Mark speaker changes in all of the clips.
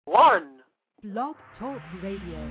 Speaker 1: One.
Speaker 2: Blog Talk Radio.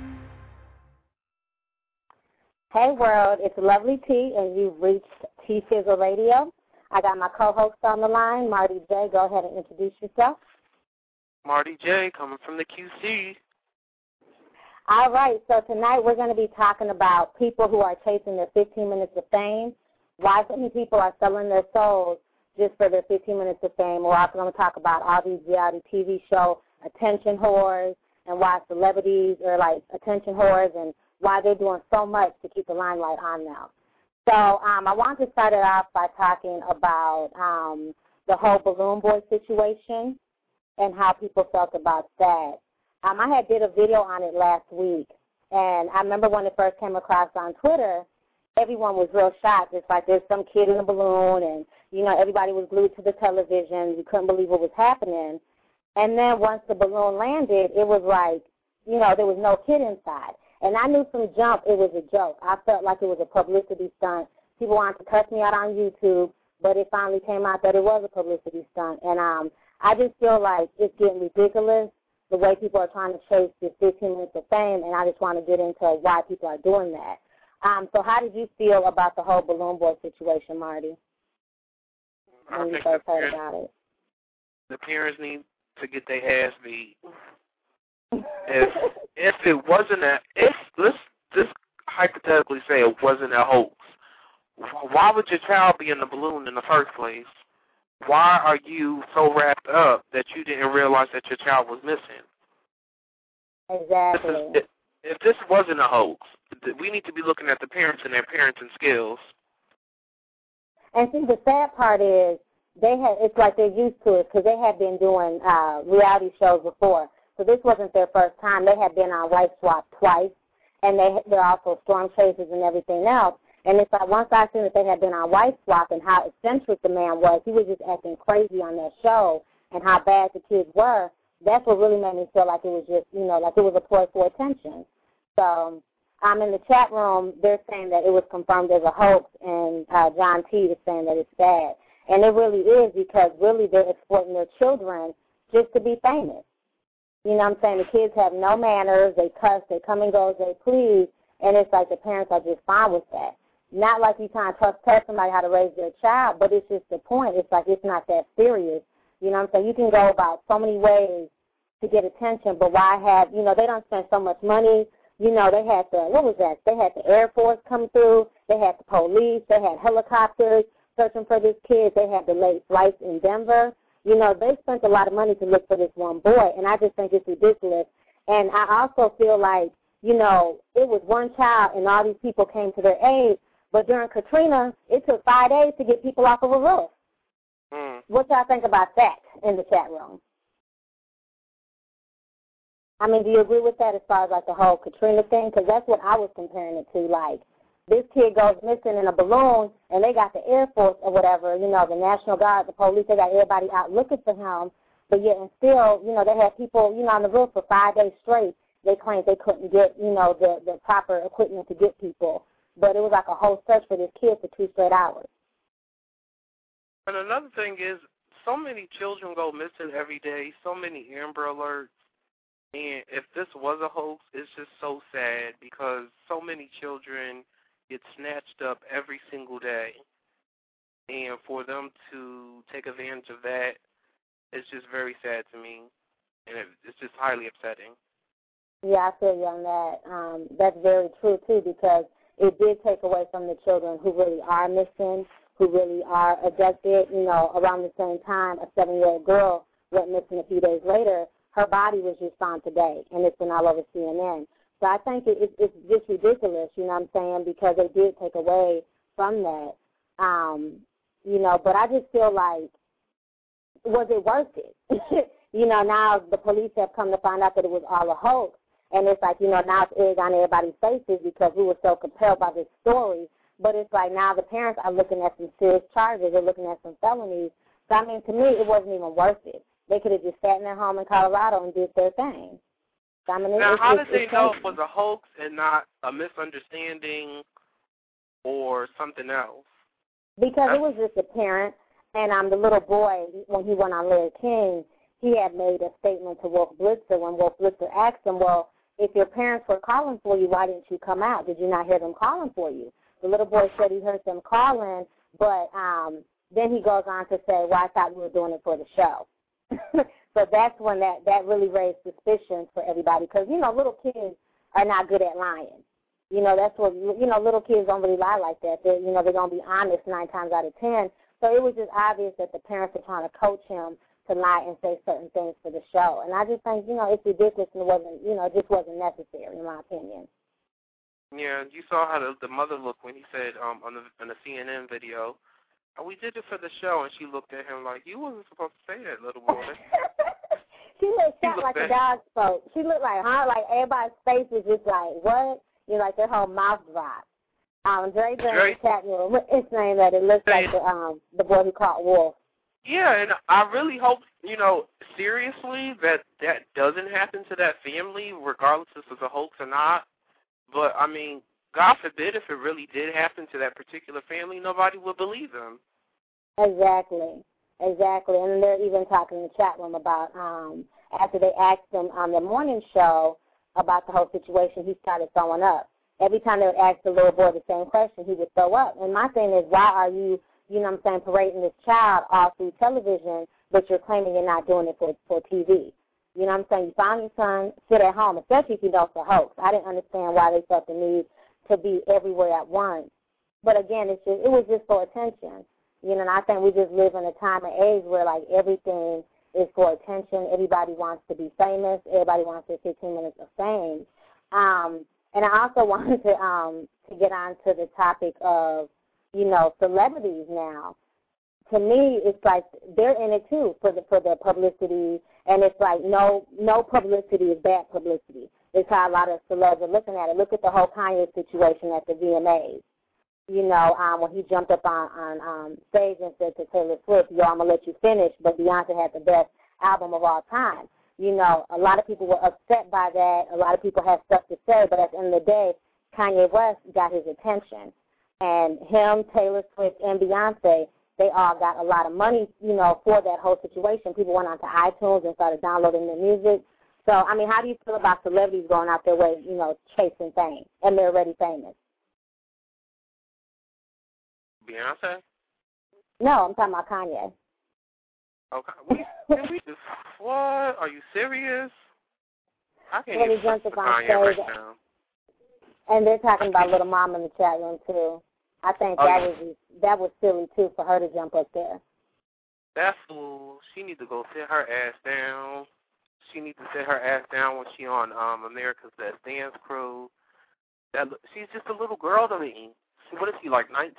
Speaker 3: Hey world, it's Lovely T, and you've reached T Fizzle Radio. I got my co-host on the line, Marty J. Go ahead and introduce yourself.
Speaker 1: Marty J. coming from the QC.
Speaker 3: All right, so tonight we're going to be talking about people who are chasing their 15 minutes of fame, why so many people are selling their souls just for their 15 minutes of fame. We're also going to talk about all these reality TV show attention whores and why celebrities are like attention whores and why they're doing so much to keep the limelight on them. So I want to start it off by talking about the whole Balloon Boy situation and how people felt about that. I had did a video on it last week, and I remember when it first came across on Twitter, everyone was real shocked. It's like there's some kid in a balloon, and, you know, everybody was glued to the television. You couldn't believe what was happening. And then once the balloon landed, it was like, you know, there was no kid inside. And I knew from jump it was a joke. I felt like it was a publicity stunt. People wanted to cuss me out on YouTube, but it finally came out that it was a publicity stunt. And I just feel like it's getting ridiculous, the way people are trying to chase this 15 minutes of fame, and I just want to get into why people are doing that. So how did you feel about the whole Balloon Boy situation, Marty, when you first heard about it?
Speaker 1: The parents need to get their ass beat. If it wasn't let's just hypothetically say it wasn't a hoax, why would your child be in the balloon in the first place? Why are you so wrapped up that you didn't realize that your child was missing?
Speaker 3: Exactly.
Speaker 1: If this wasn't a hoax, we need to be looking at the parents and their parenting skills.
Speaker 3: And see, the sad part is it's like they're used to it because they had been doing reality shows before. So this wasn't their first time. They had been on Wife Swap twice, and they're also storm chasers and everything else. And it's like once I seen that they had been on Wife Swap and how eccentric the man was, he was just acting crazy on that show and how bad the kids were, that's what really made me feel like it was just, you know, like it was a ploy for attention. So in the chat room, they're saying that it was confirmed as a hoax, and John T. is saying that it's sad. And it really is because really they're exploiting their children just to be famous. You know what I'm saying? The kids have no manners. They cuss. They come and go as they please. And it's like the parents are just fine with that. Not like you trying to tell somebody how to raise their child, but it's just the point. It's like it's not that serious. You know what I'm saying? You can go about so many ways to get attention, but why have, you know, they don't spend so much money. You know, they had they had the Air Force come through. They had the police. They had helicopters searching for this kid. They had delayed flights in Denver. You know, they spent a lot of money to look for this one boy, and I just think it's ridiculous. And I also feel like, you know, it was one child and all these people came to their aid, but during Katrina, it took 5 days to get people off of a roof. What y'all think about that in the chat room? I mean, do you agree with that as far as like the whole Katrina thing? Because that's what I was comparing it to, like, this kid goes missing in a balloon, and they got the Air Force or whatever, you know, the National Guard, the police, they got everybody out looking for him. But yet and still, you know, they had people, you know, on the roof for 5 days straight. They claimed they couldn't get, you know, the proper equipment to get people. But it was like a whole search for this kid for 2 straight hours.
Speaker 1: And another thing is, so many children go missing every day, so many Amber Alerts. And if this was a hoax, it's just so sad because so many children get snatched up every single day. And for them to take advantage of that, it's just very sad to me. And it's just highly upsetting.
Speaker 3: Yeah, I feel you on that. That's very true, too, because it did take away from the children who really are missing, who really are abducted. You know, around the same time, a 7-year-old girl went missing a few days later. Her body was just found today, and it's been all over CNN. So I think it's just ridiculous, you know what I'm saying, because they did take away from that. You know, but I just feel like, was it worth it? You know, now the police have come to find out that it was all a hoax. And it's like, you know, now it's egg on everybody's faces because we were so compelled by this story. But it's like now the parents are looking at some serious charges. They're looking at some felonies. So, I mean, to me, it wasn't even worth it. They could have just sat in their home in Colorado and did their thing. So, I mean,
Speaker 1: now, how did they know it was a hoax and not a misunderstanding or something else?
Speaker 3: Because it was just a parent, and the little boy, when he went on Larry King, he had made a statement to Wolf Blitzer when Wolf Blitzer asked him, well, if your parents were calling for you, why didn't you come out? Did you not hear them calling for you? The little boy said he heard them calling, but then he goes on to say, well, I thought we were doing it for the show. So that's when that really raised suspicions for everybody because, little kids are not good at lying. That's what, little kids don't really lie like that. They're going to be honest 9 times out of 10. So it was just obvious that the parents were trying to coach him to lie and say certain things for the show. And I just think, it's ridiculous and it just wasn't necessary, in my opinion.
Speaker 1: Yeah, you saw how the mother looked when he said on the CNN video, oh, we did it for the show, and she looked at him like, you wasn't supposed to say that, little boy.
Speaker 3: She looked like a dog spoke. She looked like, like everybody's face was just like, what? Like their whole mouth dropped. Dre in the chat room, it's named that it looks like the boy who caught Wolf.
Speaker 1: Yeah, and I really hope, seriously, that doesn't happen to that family, regardless if it's a hoax or not. But, I mean, God forbid if it really did happen to that particular family, nobody would believe them.
Speaker 3: Exactly. And they're even talking in the chat room about after they asked him on the morning show about the whole situation, he started throwing up. Every time they would ask the little boy the same question, he would throw up. And my thing is, why are you, parading this child all through television, but you're claiming you're not doing it for TV? You found your son, sit at home, especially if you know it's a hoax. I didn't understand why they felt the need to be everywhere at once. But again, it was just for attention. And I think we just live in a time and age where, everything is for attention. Everybody wants to be famous. Everybody wants their 15 minutes of fame. And I also wanted to get on to the topic of, celebrities now. To me, it's like they're in it too for the publicity, and it's like no publicity is bad publicity. It's how a lot of celebs are looking at it. Look at the whole Kanye situation at the VMAs. When he jumped up on stage and said to Taylor Swift, yo, I'm going to let you finish, but Beyonce had the best album of all time. A lot of people were upset by that. A lot of people had stuff to say, but at the end of the day, Kanye West got his attention. And him, Taylor Swift, and Beyonce, they all got a lot of money, for that whole situation. People went onto iTunes and started downloading their music. So, I mean, how do you feel about celebrities going out their way, chasing fame, and they're already famous?
Speaker 1: Beyonce?
Speaker 3: No, I'm talking about Kanye.
Speaker 1: Okay. What? Are you serious? I can't even
Speaker 3: jumped up on
Speaker 1: Kanye
Speaker 3: stage,
Speaker 1: right now.
Speaker 3: And they're talking about Little Mama in the chat room, too. I think that was silly, too, for her to jump up there.
Speaker 1: That fool, she needs to go sit her ass down. She needs to sit her ass down when she on America's Best Dance Crew. She's just a little girl to me. What is she, like 19?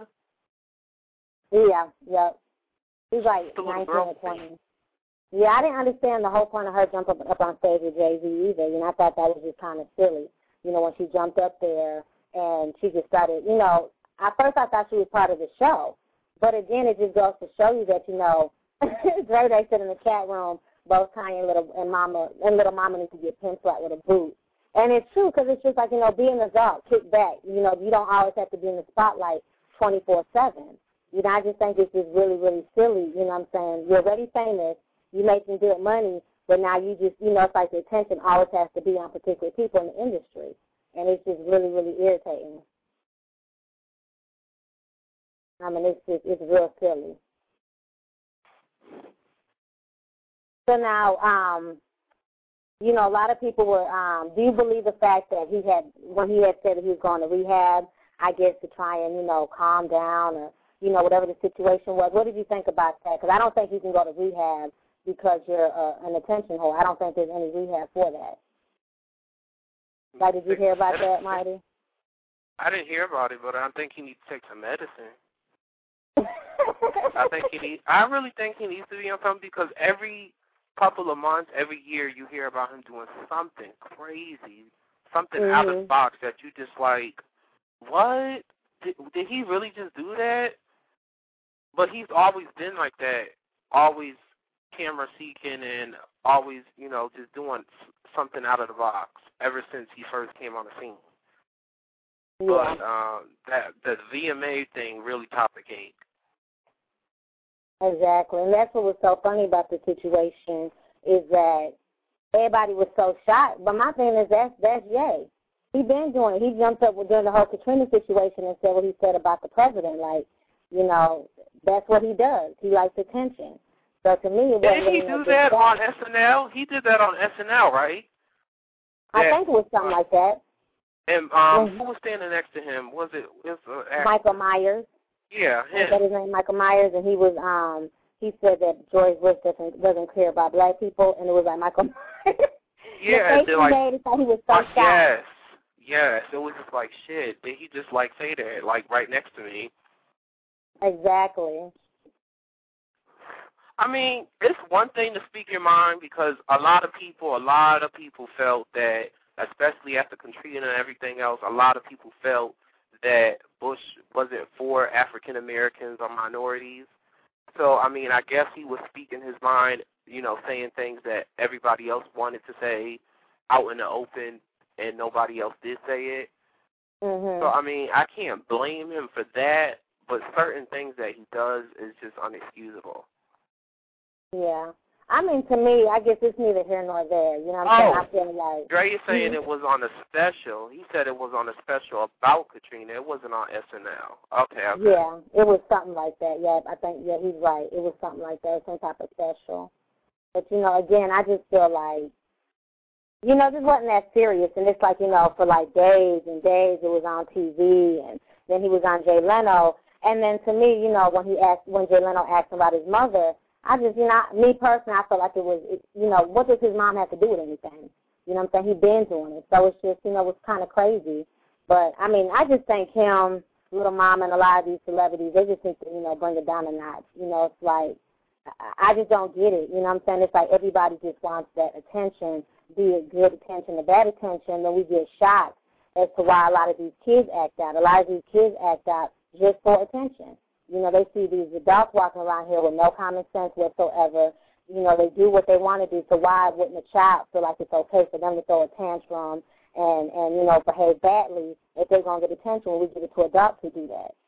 Speaker 3: Yeah, yep. She's like 19 or 20. Yeah, I didn't understand the whole point of her jumping up on stage with Jay-Z either. I thought that was just kind of silly. When she jumped up there and she just started, at first I thought she was part of the show. But again, it just goes to show you that, Dre Day said in the chat room, both Kanye and Little Mama need to get pin slapped with a boot. And it's true because it's just like, be an adult, kick back. You don't always have to be in the spotlight 24/7. I just think it's just really, really silly. You're already famous. You're making good money, but now you just, it's like the attention always has to be on particular people in the industry. And it's just really, really irritating. I mean, it's real silly. So now, a lot of people were, do you believe the fact that when he had said that he was going to rehab, I guess to try and, calm down or, whatever the situation was? What did you think about that? Because I don't think you can go to rehab because you're an attention whore. I don't think there's any rehab for that. Like, did you hear about that, Marty?
Speaker 1: I didn't hear about it, but I think he needs to take some medicine. I really think he needs to be on something because every couple of months, every year, you hear about him doing something crazy, something out of the box that you just like, what? Did he really just do that? But he's always been like that, always camera seeking and always, just doing something out of the box ever since he first came on the scene. Yeah. But the VMA thing really topped the cake.
Speaker 3: Exactly, and that's what was so funny about the situation is that everybody was so shocked. But my thing is that's Ye. He been doing it. He jumped up during the whole Katrina situation and said what he said about the president. Like, you know, that's what he does. He likes attention. So to me, it wasn't.
Speaker 1: Did he do that on SNL? He did that on SNL, right?
Speaker 3: I think it was something like that.
Speaker 1: And who was standing next to him? Was it
Speaker 3: Michael Myers?
Speaker 1: Yeah, him.
Speaker 3: That his name Michael Myers, and he was he said that George Bush doesn't care about black people, and it was like Michael Myers.
Speaker 1: Yeah,
Speaker 3: the face he made, he was so shocked.
Speaker 1: Yes, it was just like shit. Did he just like say that, like right next to me?
Speaker 3: Exactly.
Speaker 1: I mean, it's one thing to speak your mind because a lot of people felt that, especially after Katrina and everything else, a lot of people felt that Bush wasn't for African Americans or minorities. So, I mean, I guess he was speaking his mind, you know, saying things that everybody else wanted to say out in the open and nobody else did say it.
Speaker 3: Mm-hmm.
Speaker 1: So, I mean, I can't blame him for that, but certain things that he does is just unexcusable.
Speaker 3: Yeah. I mean, to me, I guess it's neither here nor there. You know what I'm saying? I feel like
Speaker 1: Dre is saying it was on a special. He said it was on a special about Katrina. It wasn't on SNL. Okay.
Speaker 3: Yeah, it was something like that. Yeah, I think, yeah, he's right. It was something like that, some type of special. But, you know, again, I just feel like, you know, this wasn't that serious. And it's like, you know, for like days and days it was on TV, and then he was on Jay Leno. And then to me, you know, when Jay Leno asked him about his mother, I just, you know, me personally, I felt like it was, you know, what does his mom have to do with anything? You know what I'm saying? He's been doing it. So it's just, you know, it's kind of crazy. But, I mean, I just think him, Little Mama, and a lot of these celebrities, they just need to, you know, bring it down a notch. You know, it's like, I just don't get it. You know what I'm saying? It's like everybody just wants that attention, be it good attention or bad attention, then we get shocked as to why a lot of these kids act out. A lot of these kids act out just for attention. You know, they see these adults walking around here with no common sense whatsoever. You know, they do what they want to do, so why wouldn't a child feel like it's okay for them to throw a tantrum and you know, behave badly if they're going to get attention when we give it to adults who do that?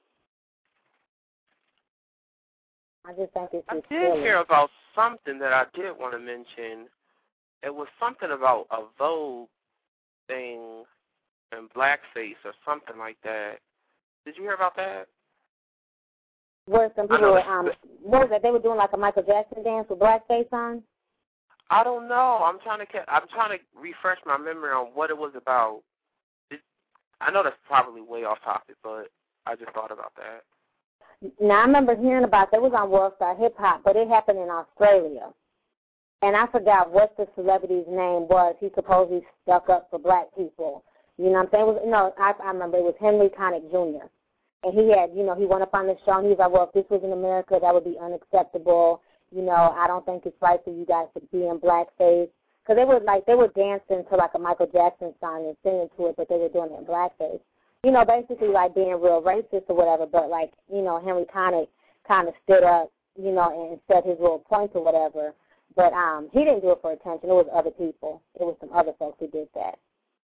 Speaker 3: I just think it's just
Speaker 1: I did hear about something that I did want to mention. It was something about a Vogue thing and blackface or something like that. Did you hear about that?
Speaker 3: Where some people were, what was that? They were doing like a Michael Jackson dance with blackface on?
Speaker 1: I don't know. I'm trying to refresh my memory on what it was about. I know that's probably way off topic, but I just thought about that.
Speaker 3: Now, I remember hearing about that. It was on World Star Hip Hop, but it happened in Australia. And I forgot what the celebrity's name was. He supposedly stuck up for black people. You know what I'm saying? I remember it was Henry Connick Jr. And he had, you know, he went up on the show and he was like, well, if this was in America, that would be unacceptable. You know, I don't think it's right for you guys to be in blackface. Because they were dancing to like a Michael Jackson song and singing to it, but they were doing it in blackface. You know, basically like being real racist or whatever, but like, you know, Henry Connick kind of stood up, you know, and said his little point or whatever. But he didn't do it for attention. It was other people. It was some other folks who did that.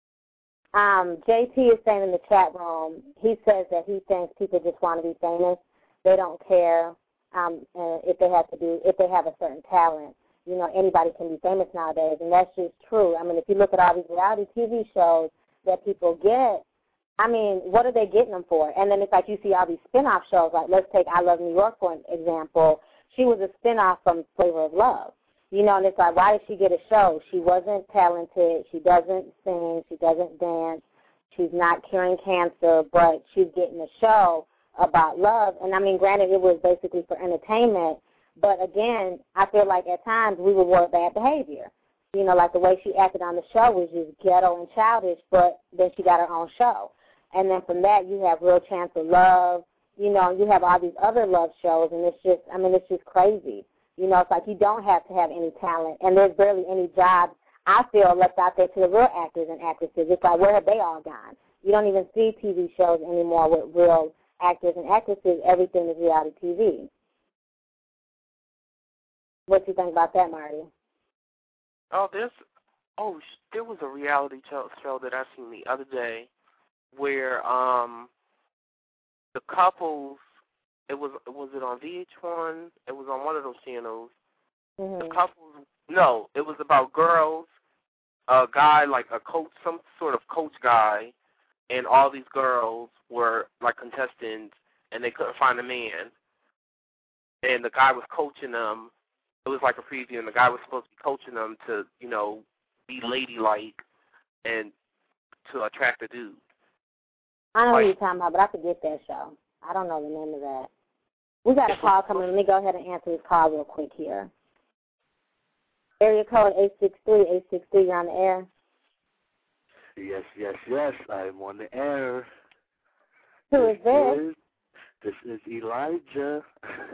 Speaker 3: JT is saying in the chat room, he says that he thinks people just want to be famous. They don't care if they have a certain talent. You know, anybody can be famous nowadays, and that's just true. I mean, if you look at all these reality TV shows that people get, I mean, what are they getting them for? And then it's like you see all these spin-off shows, like let's take I Love New York for an example. She was a spin-off from Flavor of Love. You know, and it's like, why did she get a show? She wasn't talented. She doesn't sing. She doesn't dance. She's not curing cancer, but she's getting a show about love. And, I mean, granted, it was basically for entertainment. But, again, I feel like at times we reward bad behavior. You know, like the way she acted on the show was just ghetto and childish, but then she got her own show. And then from that, you have Real Chance of Love. You know, you have all these other love shows, and it's just crazy. You know, it's like you don't have to have any talent, and there's barely any jobs, I feel, left out there to the real actors and actresses. It's like, where have they all gone? You don't even see TV shows anymore with real actors and actresses. Everything is reality TV. What do you think about that, Marty?
Speaker 1: There was a reality show that I seen the other day where the couples, was it on VH1? It was on one of those channels.
Speaker 3: Mm-hmm.
Speaker 1: The couple, no, it was about girls, a guy like a coach, some sort of coach guy, and all these girls were like contestants, and they couldn't find a man. And the guy was coaching them. It was like a preview, and the guy was supposed to be coaching them to, you know, be ladylike and to attract a dude.
Speaker 3: I know what you're talking about, but I forget that show. I don't know the name of that. We got a call coming. Let me go ahead and answer this call real quick here. Area code 863-863, you're on the air.
Speaker 4: Yes. I'm on the air.
Speaker 3: Who is this?
Speaker 4: This is Elijah.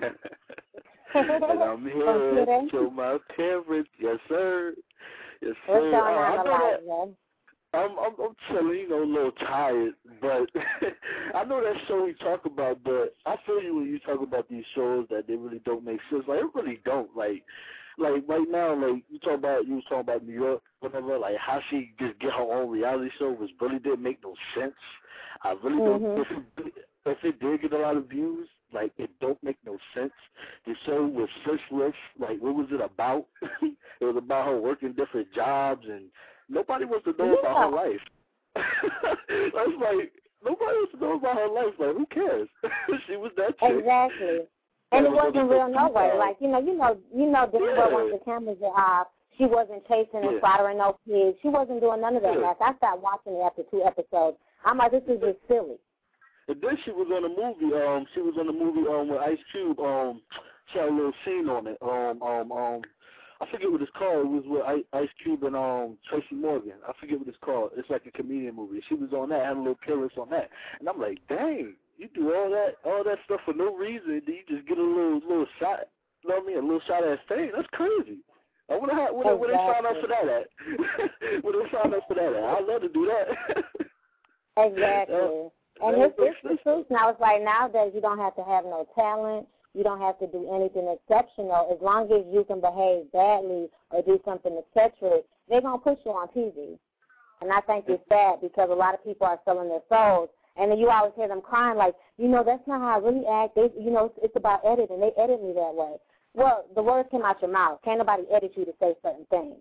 Speaker 4: And I'm here to show my appearance. Yes, sir. Yes, sir.
Speaker 3: What's going on, Elijah?
Speaker 4: I'm chilling, you know, a little tired, but I know that show you talk about, but I feel you when you talk about these shows that they really don't make sense. Like, it really don't. Like right now, like you was talking about New York, whatever, like how she just get her own reality show really didn't make no sense. I really don't. If it did get a lot of views, like it don't make no sense. The show was senseless. Like, what was it about? It was about her working different jobs, and nobody wants to know about her life. That's like, nobody wants to know about her life. Like, who cares? She was that chick.
Speaker 3: Exactly. And it wasn't real no way. Like, you know, once the cameras are off, she wasn't chasing and slaughtering no kids. She wasn't doing none of that mess. I stopped watching it after 2 episodes. I'm like, this is just silly.
Speaker 4: And then she was on a movie. She was on the movie with Ice Cube. She had a little scene on it. I forget what it's called. It was with Ice Cube and Tracy Morgan. I forget what it's called. It's like a comedian movie. She was on that, had a little appearance on that. And I'm like, dang, you do all that stuff for no reason. Then you just get a little shot. You know what I mean? A little shot at fame. That's crazy. I wonder where they sign up for that at. Where they sign up for that at? I'd love to do that.
Speaker 3: Exactly. And it's the truth now. It's like nowadays you don't have to have no talent. You don't have to do anything exceptional. As long as you can behave badly or do something eccentric, they're going to put you on TV. And I think it's sad because a lot of people are selling their souls. And then you always hear them crying like, you know, that's not how I really act. It's about editing. They edit me that way. Well, the words came out your mouth. Can't nobody edit you to say certain things.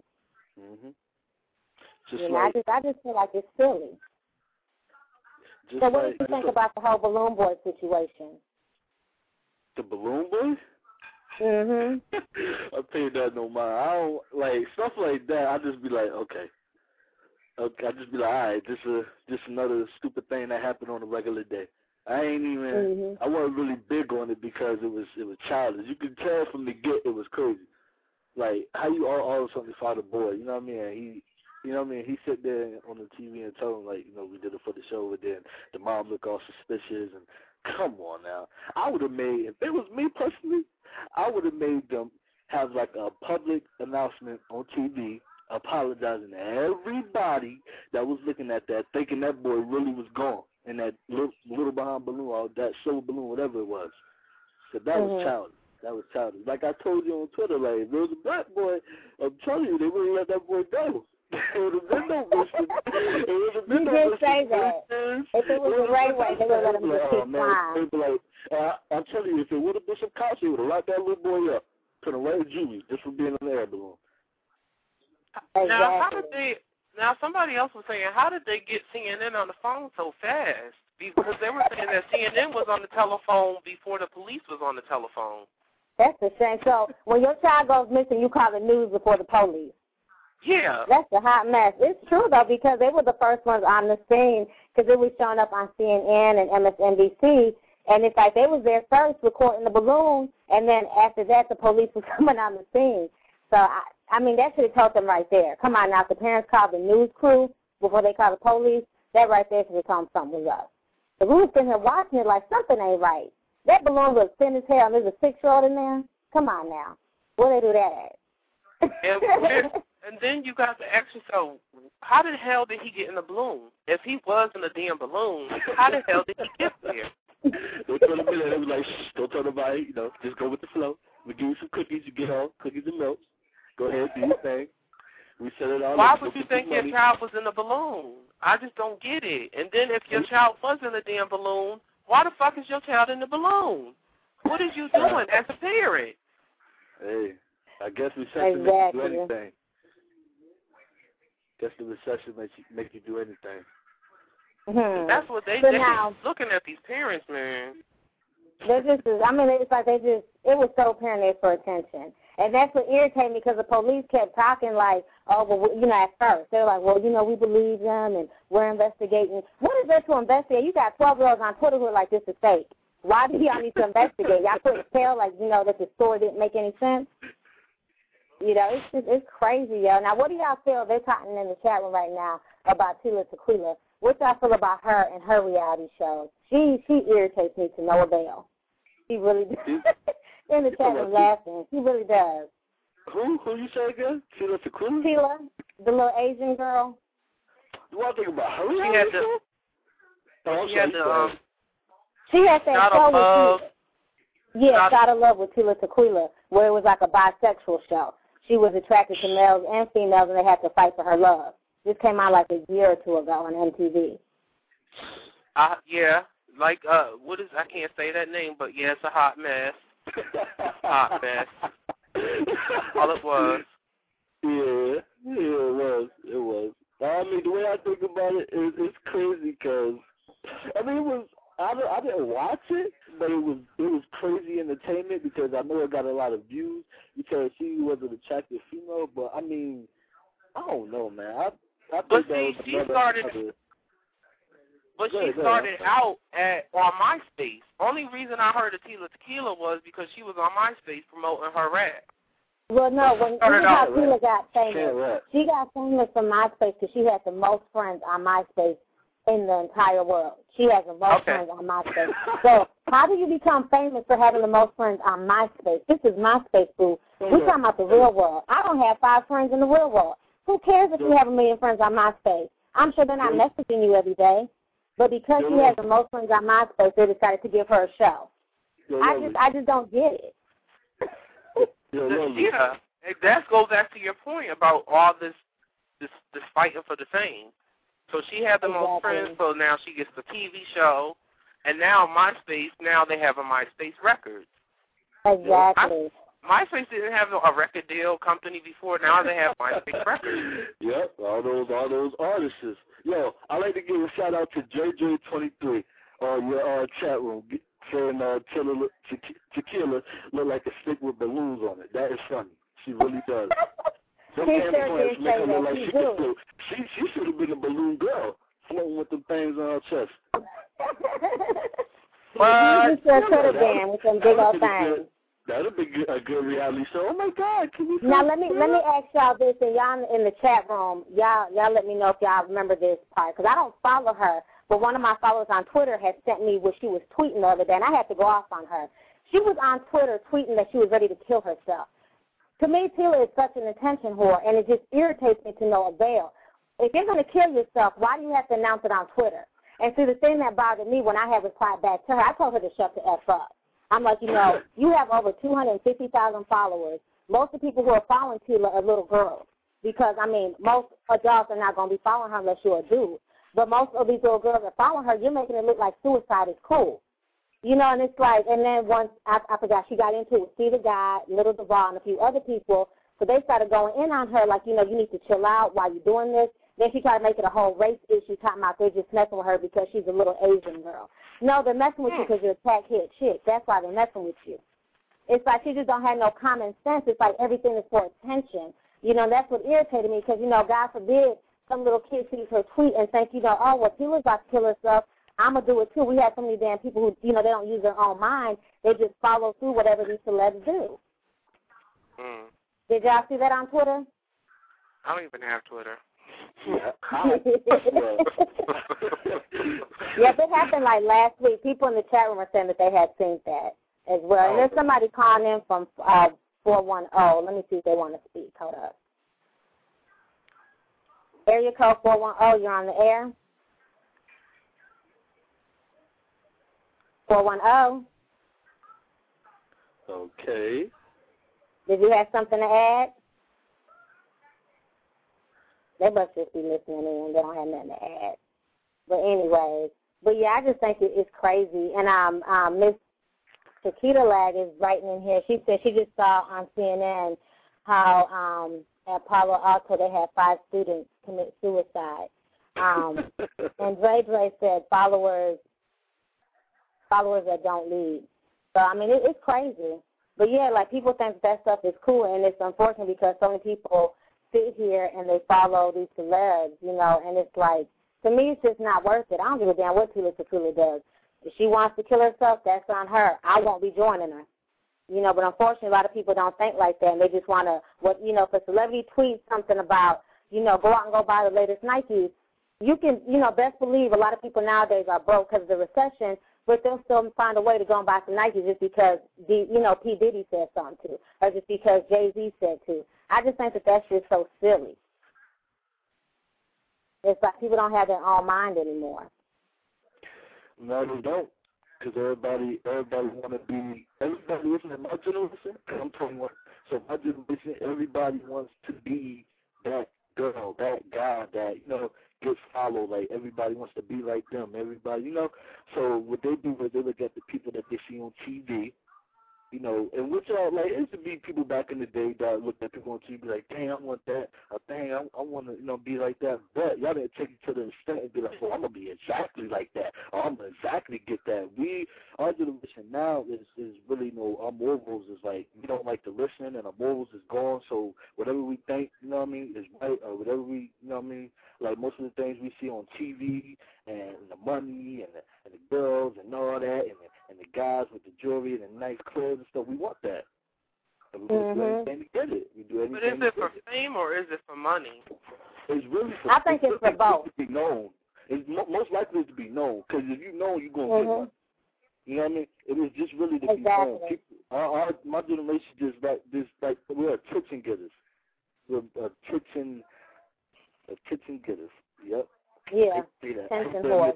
Speaker 4: Mm-hmm.
Speaker 3: I just feel like it's silly. So what do you think about the whole Balloon Boy situation?
Speaker 4: The Balloon Boy?
Speaker 3: Mm-hmm.
Speaker 4: I pay that no mind. I don't, like, stuff like that, I just be like, okay. I just be like, all right, this is another stupid thing that happened on a regular day. I ain't even, I wasn't really big on it because it was childish. You could tell from the get it was crazy. Like, how you all of a sudden find a boy, you know what I mean? He sit there on the TV and tell him, like, you know, we did it for the show, and then the mom look all suspicious, and come on now. I would have made, if it was me personally, I would have made them have, like, a public announcement on TV apologizing to everybody that was looking at that, thinking that boy really was gone, and that little behind balloon, or that silver balloon, whatever it was. So that was childish. That was childish. Like I told you on Twitter, like, if there was a black boy, I'm telling you, they wouldn't let that boy go. It would have been no mission.
Speaker 3: You did say that. If it was the right way, they would let him just keep flying.
Speaker 4: They'd be like, I'm telling you, if it would have been some cops, they would have locked that little boy up, put him right in juvie just for being on the air balloon.
Speaker 3: Exactly.
Speaker 1: Now somebody else was saying, how did they get CNN on the phone so fast? Because they were saying that CNN was on the telephone before the police was on the telephone.
Speaker 3: That's the shame. So when your child goes missing, you call the news before the police.
Speaker 1: Yeah.
Speaker 3: That's a hot mess. It's true, though, because they were the first ones on the scene because it was showing up on CNN and MSNBC. And it's like they was there first recording the balloon, and then after that, the police was coming on the scene. So, I mean, that should have told them right there. Come on now, if the parents called the news crew before they called the police, that right there should have told them something was up. So we were sitting here watching it like something ain't right. That balloon was thin as hell, and there's a 6-year-old in there. Come on now. Where they do that at?
Speaker 1: And then you got the extra, so how the hell did he get in the balloon? If he was in the damn balloon, how the hell did he get there?
Speaker 4: Don't tell them that. They was like, shh, don't tell nobody, you know, just go with the flow. We give you some cookies, you get all cookies and milk. Go ahead, do your thing. We set it all
Speaker 1: Why
Speaker 4: up.
Speaker 1: would you think your child was in the balloon? I just don't get it. And then if your child was in the damn balloon, why the fuck is your child in the balloon? What is you doing as a parent?
Speaker 4: Hey, I guess recession makes you do anything. Guess the recession make you do anything.
Speaker 1: Mm-hmm. That's what they looking at these parents, man.
Speaker 3: They just, I mean, it's like it was so paranoid for attention. And that's what irritated me because the police kept talking like, oh, well, you know, at first. They were like, well, you know, we believe them and we're investigating. What is there to investigate? You got 12 girls on Twitter who are like, this is fake. Why do y'all need to investigate? Y'all couldn't tell, like, you know, that the story didn't make any sense? You know, it's crazy, yo. Now, what do y'all feel? They're talking in the chat room right now about Tila Tequila. What y'all feel about her and her reality shows? She irritates me to no avail. She really does. In the chat room laughing. She really does.
Speaker 4: Who you say again? Tila Tequila?
Speaker 3: Tila, the little Asian girl.
Speaker 4: You want to think about her?
Speaker 1: She had
Speaker 3: that show with Tila. Shot of Love with Tila Tequila, where it was like a bisexual show. She was attracted to males and females, and they had to fight for her love. This came out like a year or two ago on MTV.
Speaker 1: Yeah, like what is? I can't say that name, but yeah, it's a hot mess. Hot mess. All it was.
Speaker 4: Yeah, it was. I mean, the way I think about it is it's crazy because I mean, it was. I didn't watch it, but it was crazy entertainment because I know it got a lot of views because she was an attractive female. But I mean, I don't know, man.
Speaker 1: But see, she started out on MySpace. Only reason I heard of Tila Tequila was because she was on MySpace promoting her rap.
Speaker 3: Well, no, when Tila got famous, she got famous from MySpace because she had the most friends on MySpace in the entire world. She has the most friends on MySpace. So how do you become famous for having the most friends on MySpace? This is MySpace, boo. We're talking about the real world. I don't have 5 friends in the real world. Who cares if you have 1 million friends on MySpace? I'm sure they're not messaging you every day. But because she has the most friends on MySpace, they decided to give her a show. I just don't get it.
Speaker 1: Yeah, that goes back to your point about all this fighting for the fame. So she had the most friends, so now she gets the TV show, and now MySpace, now they have a MySpace Records.
Speaker 3: Exactly.
Speaker 1: MySpace didn't have a record deal company before. Now they have MySpace Records.
Speaker 4: Yep, all those artists. Yo, I'd like to give a shout out to JJ23 on your chat room saying Tequila look like a stick with balloons on it. That is funny. She really does. She should have been a balloon girl floating with the things on her chest.
Speaker 3: What? Could have been with some big old things.
Speaker 4: That would be a good reality show. Oh my God! Can you
Speaker 3: now let me ask y'all this, and y'all in the chat room, y'all let me know if y'all remember this part because I don't follow her, but one of my followers on Twitter had sent me what she was tweeting the other day, and I had to go off on her. She was on Twitter tweeting that she was ready to kill herself. To me, Tila is such an attention whore, and it just irritates me to no avail. If you're going to kill yourself, why do you have to announce it on Twitter? And see, the thing that bothered me when I had replied back to her, I told her to shut the F up. I'm like, you know, you have over 250,000 followers. Most of the people who are following Tila are little girls because, I mean, most adults are not going to be following her unless you're a dude. But most of these little girls are following her. You're making it look like suicide is cool. You know, and it's like, and then once, I forgot, she got into it with Steve the Guy, Little Duval, and a few other people. So they started going in on her like, you know, you need to chill out while you're doing this. Then she tried to make it a whole race issue, talking about they're just messing with her because she's a little Asian girl. No, they're messing with you because you're a crackhead chick. That's why they're messing with you. It's like she just don't have no common sense. It's like everything is for attention. You know, that's what irritated me because, you know, God forbid some little kid sees her tweet and think, you know, oh, well, Tila's about to kill herself. I'm going to do it, too. We have so many damn people who, you know, they don't use their own mind. They just follow through whatever these celebs do. Did y'all see that on Twitter?
Speaker 1: I don't even have Twitter.
Speaker 3: Yes, it happened like last week. People in the chat room are saying that they had seen that as well. And there's somebody calling in from 410. Let me see if they want to speak. Hold up. Area code 410, you're on the air. 410.
Speaker 4: Okay.
Speaker 3: Did you have something to add? They must just be listening in. They don't have nothing to add. But anyways, yeah, I just think it's crazy. And Miss Chiquita Lag is writing in here. She said she just saw on CNN how at Palo Alto they had 5 students commit suicide. And Dre said followers that don't lead. So, I mean, it's crazy. But, yeah, like, people think that stuff is cool, and it's unfortunate because so many people sit here and they follow these celebs, you know, and it's like, to me, it's just not worth it. I don't give a damn what Tila Tequila does. If she wants to kill herself, that's on her. I won't be joining her. You know, but unfortunately, a lot of people don't think like that, and they just want to, you know, if a celebrity tweets something about, you know, go out and go buy the latest Nikes, you can, you know, best believe a lot of people nowadays are broke because of the recession, but they'll still find a way to go and buy some Nikes just because, you know, P. Diddy said something to, or just because Jay-Z said to. I just think that that's just so silly. It's like people don't have their own mind anymore.
Speaker 4: No, they don't. Because everybody want to be, everybody listen to my generation, I'm 21, so my generation, everybody wants to be that girl, that guy that, you know, gets followed. Like, everybody wants to be like them, everybody, you know. So what they do is they look at the people that they see on TV, you know, and which are, like, it used to be people back in the day that looked at people on TV like, dang, I want that, or dang, I want to, you know, be like that. But y'all didn't take it to the extent and be like, well, I'm going to be exactly like that, or I'm going to exactly get that. Our generation now is really, you know, our morals is like, we don't like to listen, and our morals is gone, so whatever we think, you know what I mean, is right, or whatever we, you know what I mean, like most of the things we see on TV, and the money, and the girls, and all that, and the guys with the jewelry and the nice clothes and stuff, we want that. And we do anything to get it. We do anything.
Speaker 1: But is it for fame or is it for money?
Speaker 4: It's really for.
Speaker 3: I think it's for both.
Speaker 4: To be known. It's most likely to be known, because if you know, you're gonna get one. You know what I mean? It was just really to be known. People, my generation just like we're attention getters. We're attention getters. Yep.
Speaker 3: Yeah, attention whores.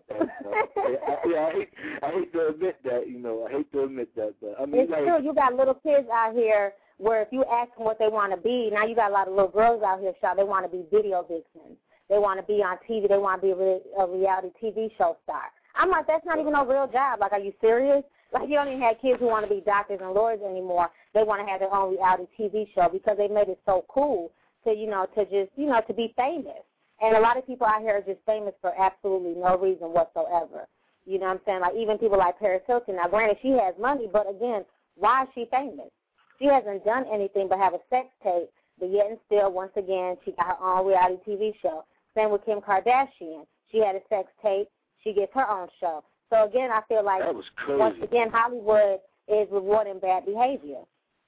Speaker 4: I hate to admit that, you know. I hate to admit that, but I mean,
Speaker 3: it's true. You got little kids out here where if you ask them what they want to be, now you got a lot of little girls out here, they want to be video vixens. They want to be on TV. They want to be a reality TV show star. I'm like, that's not even a real job. Like, are you serious? Like, you don't even have kids who want to be doctors and lawyers anymore. They want to have their own reality TV show because they made it so cool to, you know, to just, you know, to be famous. And a lot of people out here are just famous for absolutely no reason whatsoever. You know what I'm saying? Like, even people like Paris Hilton. Now, granted, she has money, but, again, why is she famous? She hasn't done anything but have a sex tape, but yet and still, once again, she got her own reality TV show. Same with Kim Kardashian. She had a sex tape. She gets her own show. So, again, I feel like, once again, Hollywood is rewarding bad behavior.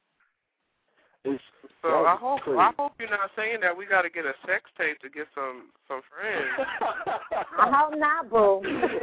Speaker 1: So I hope you're not saying that we got to get a sex tape to get some friends.
Speaker 3: I hope not, boo.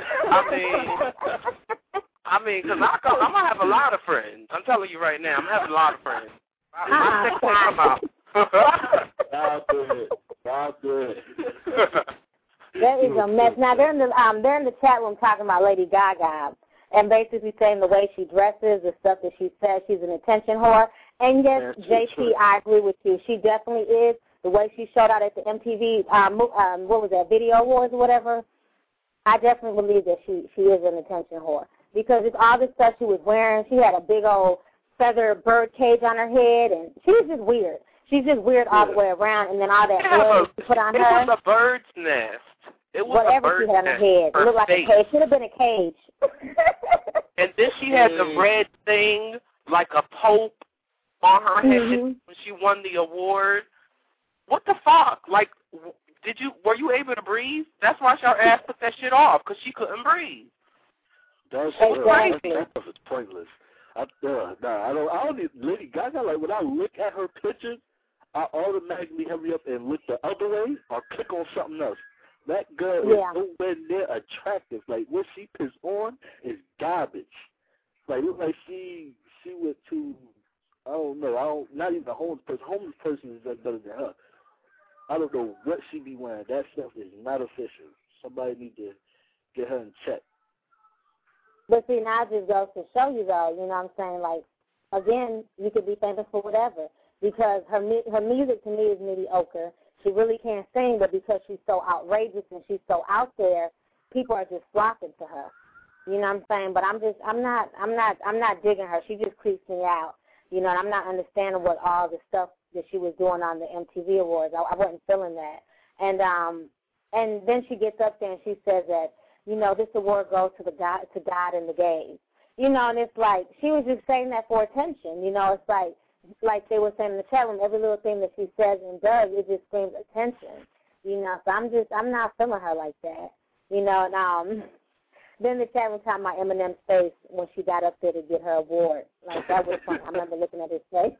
Speaker 1: I mean, because I'm gonna have a lot of friends. I'm telling you right now, I'm having a lot of friends. My sex tape come out.
Speaker 4: Not good.
Speaker 3: That is a mess. Now they're in the chat room talking about Lady Gaga and basically saying the way she dresses, the stuff that she says, she's an attention whore. And yes, JP, I agree with you. She definitely is. The way she showed out at the MTV, what was that, Video Awards or whatever, I definitely believe that she is an attention whore. Because it's all the stuff she was wearing. She had a big old feather bird cage on her head, and she was just weird. She's just weird all the way around, and then all that oil she put on her.
Speaker 1: It was a bird's nest. It was
Speaker 3: whatever she had on her head. It looked like a cage. It should have been a cage.
Speaker 1: And then she had the red thing, like a pope, on her head when she won the award. What the fuck? Like, were you able to breathe? That's why her ass put that shit off, because she couldn't breathe.
Speaker 4: That's crazy. That was pointless. I don't need Lady Gaga. Like, when I look at her pictures, I automatically hurry up and look the other way or click on something else. That girl is nowhere near attractive. Like, what she puts on is garbage. Like, look like she went to, I don't know, not even a homeless person. Homeless person is better than her. I don't know what she be wearing. That stuff is not official. Somebody need to get her in check.
Speaker 3: But see, now it just goes to show you, though, you know what I'm saying? Like, again, you could be famous for whatever, because her music to me is mediocre. She really can't sing, but because she's so outrageous and she's so out there, people are just flocking to her. You know what I'm saying? But I'm not digging her. She just creeps me out. You know, and I'm not understanding what all the stuff that she was doing on the MTV Awards. I wasn't feeling that. And then she gets up there and she says that, you know, this award goes to God and the gays. You know, and it's like she was just saying that for attention. You know, it's like they were saying in the chat room, every little thing that she says and does, it just screams attention. You know, so I'm not feeling her like that. You know, and then the chat room talking about Eminem's face when she got up there to get her award. Like, that was funny. I remember looking at his face.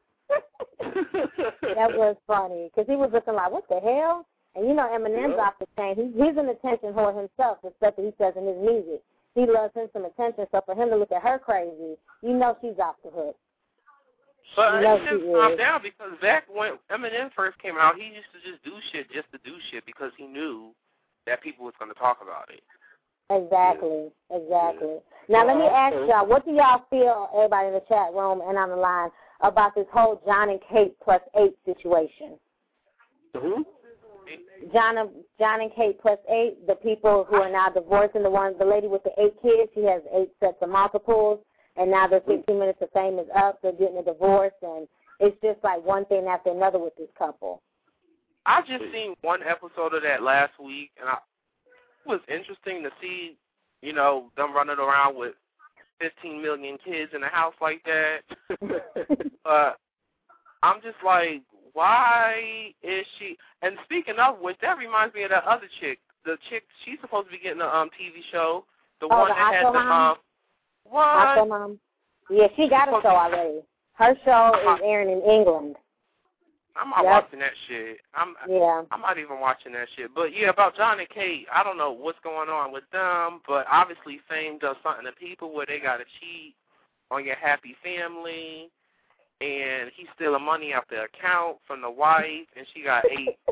Speaker 3: That was funny because he was looking like, what the hell? And you know, Eminem's off the chain. He's an attention whore himself, the stuff that he says in his music. He loves him some attention, so for him to look at her crazy, you know she's off the hook.
Speaker 1: But it didn't calm down because back when Eminem first came out, he used to just do shit because he knew that people was going to talk about it.
Speaker 3: Exactly. Now, let me ask y'all, what do y'all feel, everybody in the chat room and on the line, about this whole John and Kate +8 situation?
Speaker 4: Who?
Speaker 3: John and Kate +8, the people who are now divorcing, the lady with the 8 kids, she has 8 sets of multiples, and now their 15 minutes of fame is up, they're getting a divorce, and it's just like one thing after another with this couple.
Speaker 1: I just seen one episode of that last week, and it was interesting to see, you know, them running around with 15 million kids in a house like that. But I'm just like, why is she? And speaking of which, that reminds me of that other chick. The chick, she's supposed to be getting a TV show. The one that had the what?
Speaker 3: Aquamom. Yeah, she got a show already. Her show is airing in England.
Speaker 1: I'm not watching that shit. I'm not even watching that shit. But yeah, about John and Kate, I don't know what's going on with them, but obviously fame does something to people where they gotta cheat on your happy family, and he's stealing money out the account from the wife, and she got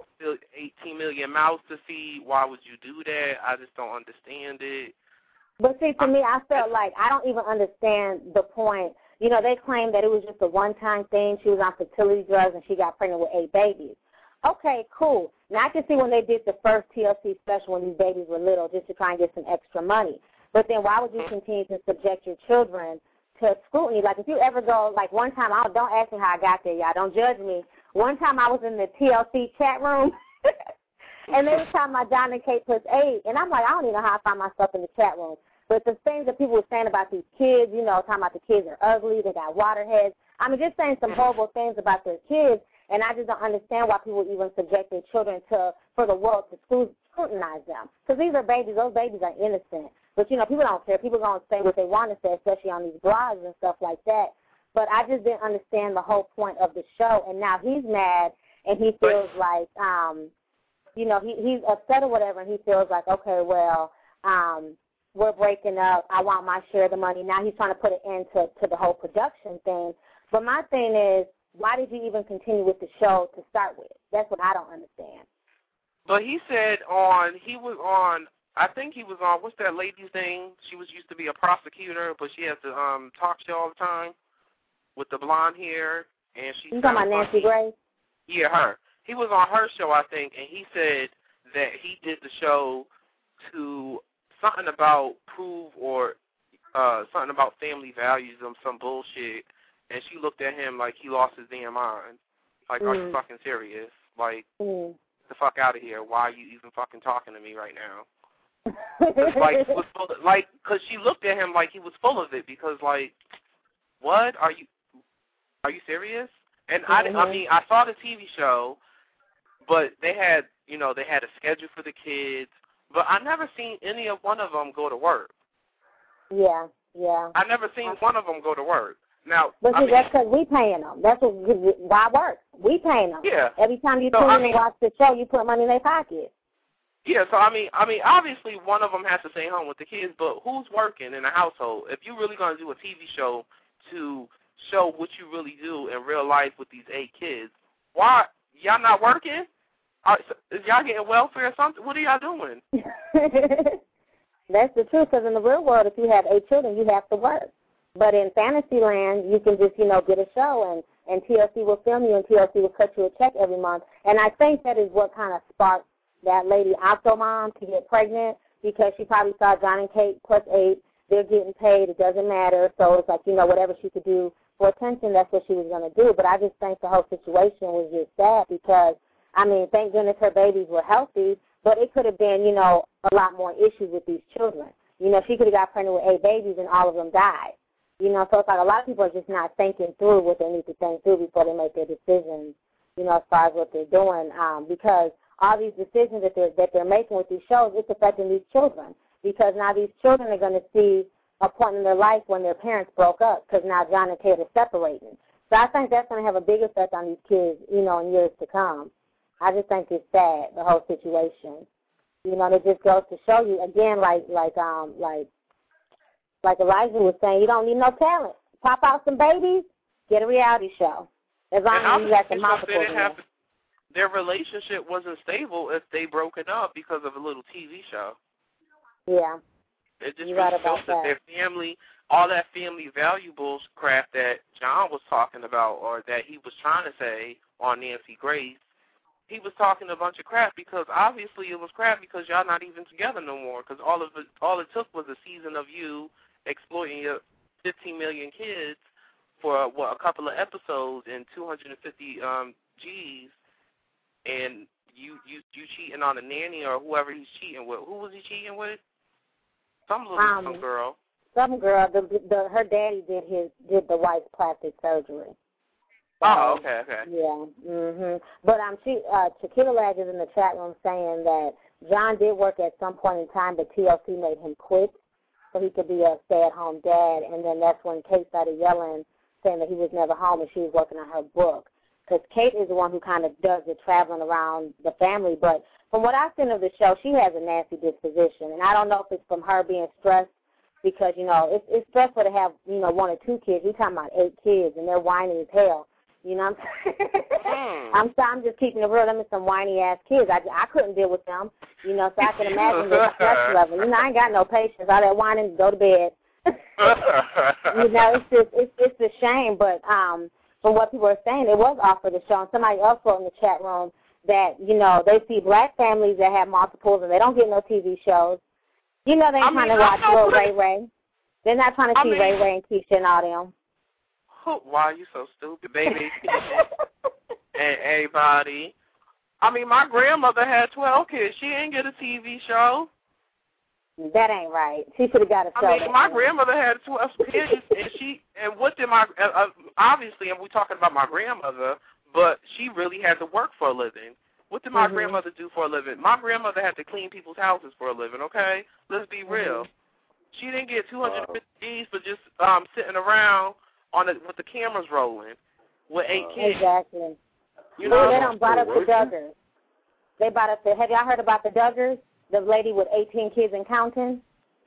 Speaker 1: 18 million mouths to feed. Why would you do that? I just don't understand it.
Speaker 3: But see, to me, I felt like I don't even understand the point. You know, they claimed that it was just a one-time thing. She was on fertility drugs and she got pregnant with 8 babies. Okay, cool. Now, I can see when they did the first TLC special when these babies were little just to try and get some extra money. But then why would you continue to subject your children to scrutiny? Like, if you ever go, like one time, don't ask me how I got there, y'all. Don't judge me. One time I was in the TLC chat room, and they were talking about John and Kate +8, and I'm like, I don't even know how I find myself in the chat room. But the things that people were saying about these kids, you know, talking about the kids are ugly, they got water heads. I mean, just saying some horrible things about their kids, and I just don't understand why people even subject their children for the world to scrutinize them. Because these are babies. Those babies are innocent. But, you know, people don't care. People are going to say what they want to say, especially on these blogs and stuff like that. But I just didn't understand the whole point of the show, and now he's mad, and he feels like, you know, he's upset or whatever, and he feels like, okay, well, we're breaking up. I want my share of the money. Now he's trying to put an end to the whole production thing. But my thing is, why did you even continue with the show to start with? That's what I don't understand.
Speaker 1: But he said he was on, what's that lady's name? She used to be a prosecutor, but she has the talk show all the time with the blonde hair. And she's
Speaker 3: you talking about Nancy Grace?
Speaker 1: Yeah, her. He was on her show, I think, and he said that he did the show to something about prove or something about family values or some bullshit, and she looked at him like he lost his damn mind. Like, are you fucking serious? Like, the fuck out of here. Why are you even fucking talking to me right now? Because she looked at him like he was full of it because, like, what? Are you serious? And I mean, I saw the TV show, but they had a schedule for the kids. But I never seen any of one of them go to work.
Speaker 3: Yeah.
Speaker 1: I never seen one of them go to work. Now,
Speaker 3: but see, that's because we paying them. That's why work. We paying them.
Speaker 1: Yeah.
Speaker 3: Every time you tune in and watch the show, you put money in their pocket.
Speaker 1: Yeah. So I mean, obviously one of them has to stay home with the kids. But who's working in a household? If you're really gonna do a TV show to show what you really do in real life with these 8 kids, why y'all not working? Is y'all getting welfare or something? What are y'all doing?
Speaker 3: That's the truth, because in the real world, if you have 8 children, you have to work. But in fantasy land, you can just, get a show, and TLC will film you, and TLC will cut you a check every month. And I think that is what kind of sparked that lady Octomom to get pregnant, because she probably saw John and Kate +8, they're getting paid. It doesn't matter. So it's like, whatever she could do for attention, that's what she was going to do. But I just think the whole situation was just sad because, thank goodness her babies were healthy, but it could have been, a lot more issues with these children. She could have got pregnant with 8 babies and all of them died. So it's like a lot of people are just not thinking through what they need to think through before they make their decisions, as far as what they're doing, because all these decisions that they're making with these shows, it's affecting these children because now these children are going to see a point in their life when their parents broke up because now John and Kate are separating. So I think that's going to have a big effect on these kids, in years to come. I just think it's sad, the whole situation. It just goes to show you, again, like Elijah was saying, you don't need no talent. Pop out some babies, get a reality show. As long as you got some multiple.
Speaker 1: Their relationship wasn't stable if they broke it up because of a little TV show.
Speaker 3: Yeah.
Speaker 1: It just really shows that their family, all that family valuables crap that John was talking about or that he was trying to say on Nancy Grace, he was talking a bunch of crap because obviously it was crap because y'all not even together no more because all it took was a season of you exploiting your 15 million kids for, a couple of episodes and 250 G's, and you cheating on a nanny or whoever he's cheating with. Who was he cheating with? Some girl.
Speaker 3: Some girl. Her daddy did the wife's plastic surgery.
Speaker 1: So, okay.
Speaker 3: Yeah. But Chiquita Lag is in the chat room saying that John did work at some point in time, but TLC made him quit so he could be a stay-at-home dad. And then that's when Kate started yelling, saying that he was never home and she was working on her book. Because Kate is the one who kind of does the traveling around the family. But from what I've seen of the show, she has a nasty disposition. And I don't know if it's from her being stressed because, it's stressful to have, 1 or 2 kids. You're talking about 8 kids, and they're whiny as hell. You know what I'm saying? I'm just keeping it real. Them are some whiny-ass kids. I couldn't deal with them, so I can imagine the stress level. I ain't got no patience. All that whining, go to bed. It's a shame. But from what people are saying, it was off for the show. And somebody else wrote in the chat room that, they see black families that have multiples and they don't get no TV shows. They ain't trying to watch little Ray Ray. They're not trying to see Ray Ray and Keisha and all them.
Speaker 1: Why are you so stupid, baby? And everybody. My grandmother had 12 kids. She ain't get a TV show.
Speaker 3: That ain't right. She should have got a show.
Speaker 1: My grandmother had 12 kids, and what did obviously, and we're talking about my grandmother, but she really had to work for a living. What did my grandmother do for a living? My grandmother had to clean people's houses for a living, okay? Let's be real. She didn't get 250 G's for just sitting around with the cameras rolling with 8 kids.
Speaker 3: Exactly. They don't brought up the Duggars. Have y'all heard about the Duggars? The lady with 18 kids and counting?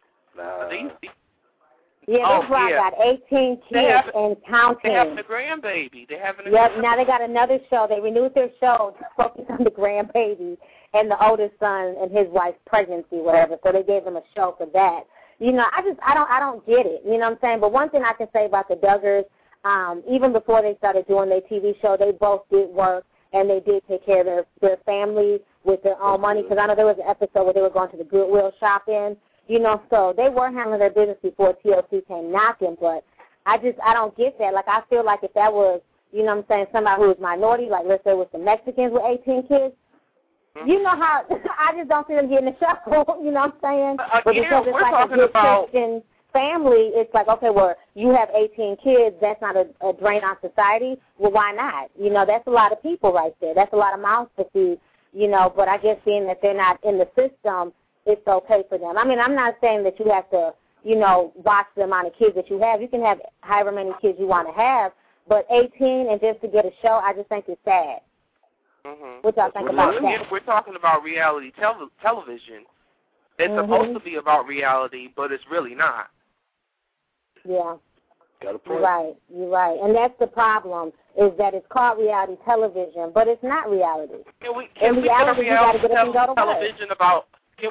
Speaker 3: Yeah, they got 18 kids and counting.
Speaker 1: They have the grandbaby.
Speaker 3: Now they got another show. They renewed their show to focus on the grandbaby and the oldest son and his wife's pregnancy, whatever. So they gave them a show for that. I don't get it. You know what I'm saying? But one thing I can say about the Duggars, even before they started doing their TV show, they both did work and they did take care of their family with their own money. Because I know there was an episode where they were going to the Goodwill shopping. So they were handling their business before TLC came knocking. But I don't get that. Like, I feel like if that was, somebody who was minority, like let's say with some Mexicans with 18 kids, how I just don't see them getting the show. You know what I'm saying? But because it's like a good Christian family, it's like, okay, well, you have 18 kids. That's not a drain on society. Well, why not? That's a lot of people right there. That's a lot of mouths to feed. But I guess being that they're not in the system, it's okay for them. I'm not saying that you have to, watch the amount of kids that you have. You can have however many kids you want to have, but 18 and just to get a show, I just think it's sad. What y'all think about that?
Speaker 1: We're talking about reality television. It's supposed to be about reality, but it's really not.
Speaker 3: Yeah.
Speaker 4: Got a point.
Speaker 3: You're right. And that's the problem, is that it's called reality television, but it's not reality.
Speaker 1: Can we get a reality television about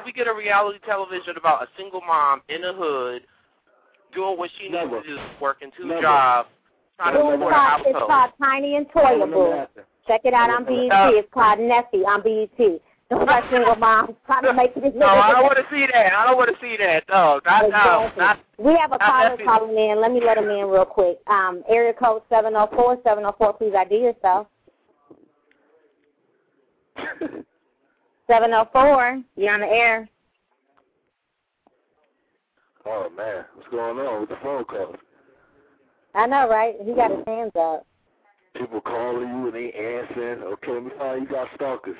Speaker 1: a single mom in the hood doing what she needs to do, working 2 jobs, trying to support a household?
Speaker 3: It's called Tiny and Toyable. Check it out on BET. It's called Nessie on BET. Those are single moms trying to make this.
Speaker 1: No, I don't want to see that. I don't want to see that. No,
Speaker 3: we have a caller calling in. Let me let him in real quick. Area code 704. 704, please ID yourself. 704, you're on the air.
Speaker 4: Oh, man. What's going on with the phone calls?
Speaker 3: I know, right? He got his hands up.
Speaker 4: People calling you and they answering. Okay, let me find you got stalkers.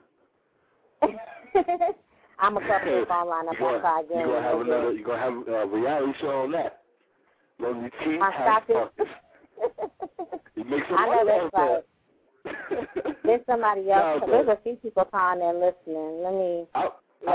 Speaker 3: I'm going to cut the phone line up on side again.
Speaker 4: You're going to have a reality show on that. When you team have stalkers. You make some money out of that.
Speaker 3: There's somebody else. No, there's a few people calling and listening. Let me.
Speaker 4: I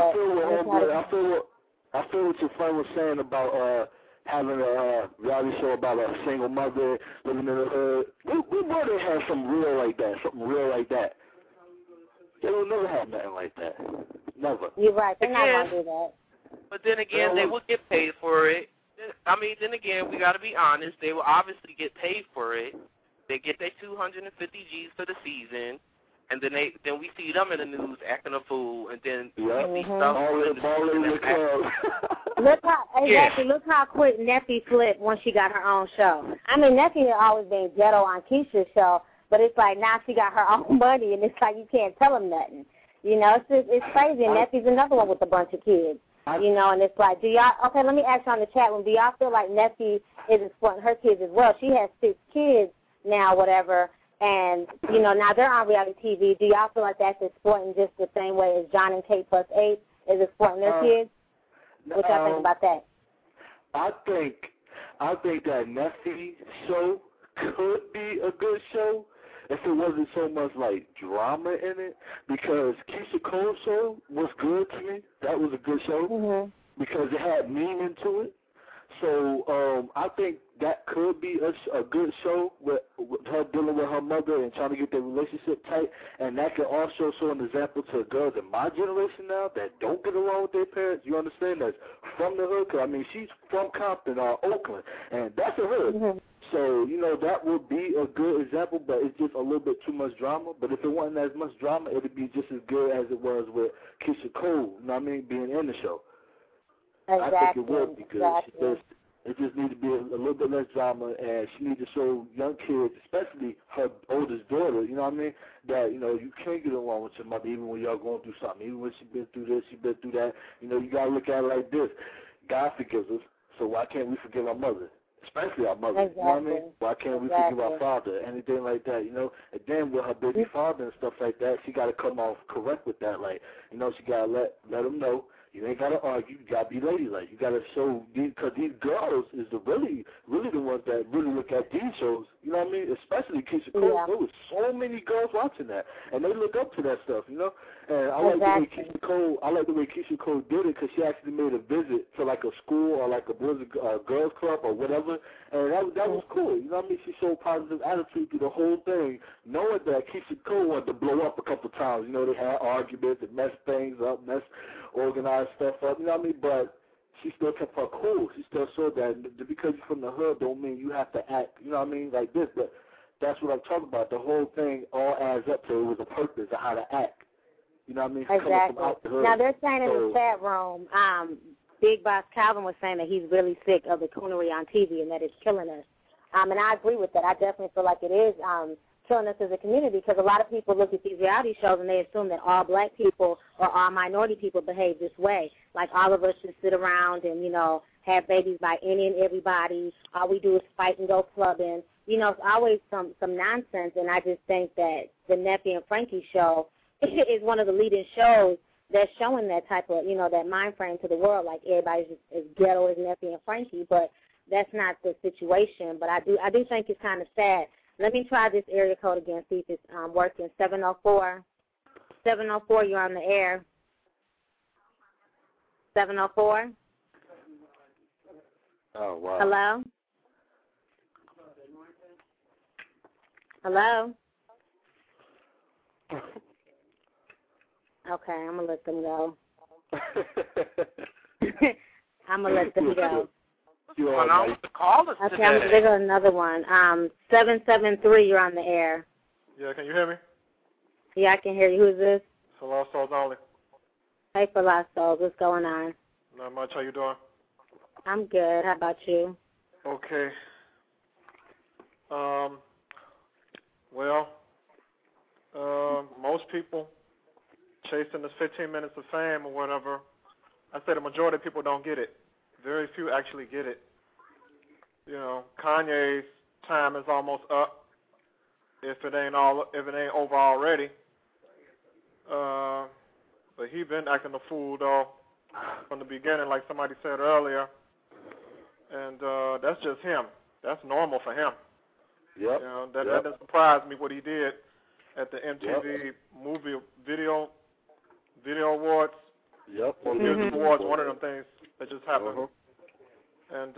Speaker 4: feel what your friend was saying about having a reality show about a single mother living in the hood. We would have had something real like that. They will never have nothing like that. Never.
Speaker 3: You're right. They're not going to do that.
Speaker 1: But then again, they will get paid for it. I mean, then again, we got to be honest. They will obviously get paid for it. They get their 250 G's for the season, and then we see them in the news acting a fool, and then we see stuff in the
Speaker 3: club. Look how quick Neffy flipped when she got her own show. I mean, Neffy had always been ghetto on Keisha's show, but it's like now she got her own money, and it's like you can't tell them nothing. You know, it's crazy. And Neffy's another one with a bunch of kids. You know, and it's like, okay, let me ask you on the chat room, do y'all feel like Neffy is exploiting her kids as well? She has 6 kids now, whatever, and, you know, now they're on reality TV. Do y'all feel like that's exploiting just the same way as John and Kate plus 8 is exploiting their kids? What y'all think about that?
Speaker 4: I think that Neffy show could be a good show if it wasn't so much, like, drama in it, because Keisha Cole's show was good to me. That was a good show because it had meaning to it. So I think that could be a good show with her dealing with her mother and trying to get their relationship tight, and that could also show an example to girls in my generation now that don't get along with their parents. You understand? That's from the hood. Cause, I mean, she's from Compton or Oakland, and that's a hood. So, you know, that would be a good example, but it's just a little bit too much drama. But if it wasn't as much drama, it would be just as good as it was with Keisha Cole, you know what I mean, being in the show.
Speaker 3: Exactly.
Speaker 4: I think it would be good. It just needs to be a little bit less drama, and she needs to show young kids, especially her oldest daughter, you know what I mean, that, you know, you can't get along with your mother even when y'all going through something. Even when she's been through this, she's been through that. You know, you got to look at it like this. God forgives us, so why can't we forgive our mother? Especially our mother,
Speaker 3: exactly.
Speaker 4: You know what I mean? Why can't we forgive our father? Anything like that, you know? And then with her baby father and stuff like that, she got to come off correct with that. Like, you know, she got to let him know. You ain't got to argue. You got to be ladylike. You got to show, because these girls is really the ones that really look at these shows. You know what I mean? Especially Keisha Cole. Yeah. There was so many girls watching that, and they look up to that stuff, you know? And I like the way Keisha Cole did it, because she actually made a visit to like a school or like a boys and girls club or whatever, and that was cool. You know what I mean? She showed positive attitude through the whole thing, knowing that Keisha Cole wanted to blow up a couple times. You know, they had arguments and messed things up, organized stuff up. You know what I mean? But she still kept her cool. She still showed that because you're from the hood don't mean you have to act, you know what I mean, like this. But that's what I'm talking about. The whole thing all adds up to it was a purpose of how to act. You know what I mean?
Speaker 3: Exactly. Now, they're saying in the chat room, Big Boss Calvin was saying that he's really sick of the coonery on TV and that it's killing us. And I agree with that. I definitely feel like it is killing us as a community, because a lot of people look at these reality shows and they assume that all black people or all minority people behave this way. Like all of us should sit around and, you know, have babies by any and everybody. All we do is fight and go clubbing. You know, it's always some nonsense, and I just think that the Neffy and Frankie show is one of the leading shows that's showing that type of, you know, that mind frame to the world, like everybody's just as ghetto as Neffy and Frankie, but that's not the situation. But I do think it's kind of sad. Let me try this area code again, see if it's working. 704. 704, you're on the air. 704.
Speaker 4: Oh, wow.
Speaker 3: Hello? Hello? Okay, I'm going to let them go. I'm going to let them go.
Speaker 1: What's going on with the callers today?
Speaker 3: Okay, I'm going to go another one. 773, you're on the air.
Speaker 5: Yeah, can you hear me?
Speaker 3: Yeah, I can hear you. Who's this?
Speaker 5: For Lost Souls Only.
Speaker 3: Hey, For Lost Souls. What's going on?
Speaker 5: Not much. How you doing?
Speaker 3: I'm good. How about you?
Speaker 5: Okay. Most people chasing this 15 minutes of fame or whatever, I say the majority of people don't get it. Very few actually get it. You know, Kanye's time is almost up. If it ain't over already. But he been acting a fool though from the beginning, like somebody said earlier. And that's just him. That's normal for him.
Speaker 4: Yep.
Speaker 5: You know, that doesn't surprise me what he did at the MTV Movie Video Awards.
Speaker 4: Yep.
Speaker 5: Or Music Awards, one of them things that just happened. And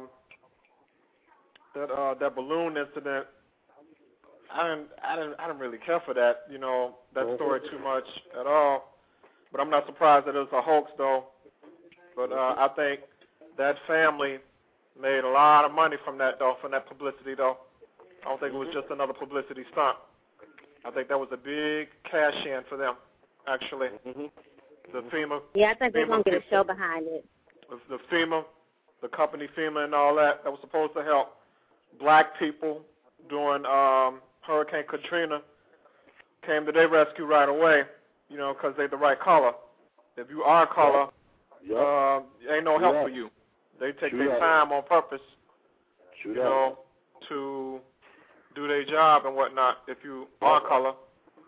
Speaker 5: that balloon incident, I didn't really care for that, you know, that story too much at all. But I'm not surprised that it was a hoax though. But I think that family made a lot of money from that though, from that publicity though. I don't think it was just another publicity stunt. I think that was a big cash in for them, actually. The FEMA.
Speaker 3: Yeah, I think they're going to get a show behind it.
Speaker 5: The FEMA, the company FEMA and all that was supposed to help black people during Hurricane Katrina, came to their rescue right away, you know, because they're the right color. If you are a color, ain't no help for you. They take their time on purpose, you know, to do their job and whatnot if you are a color.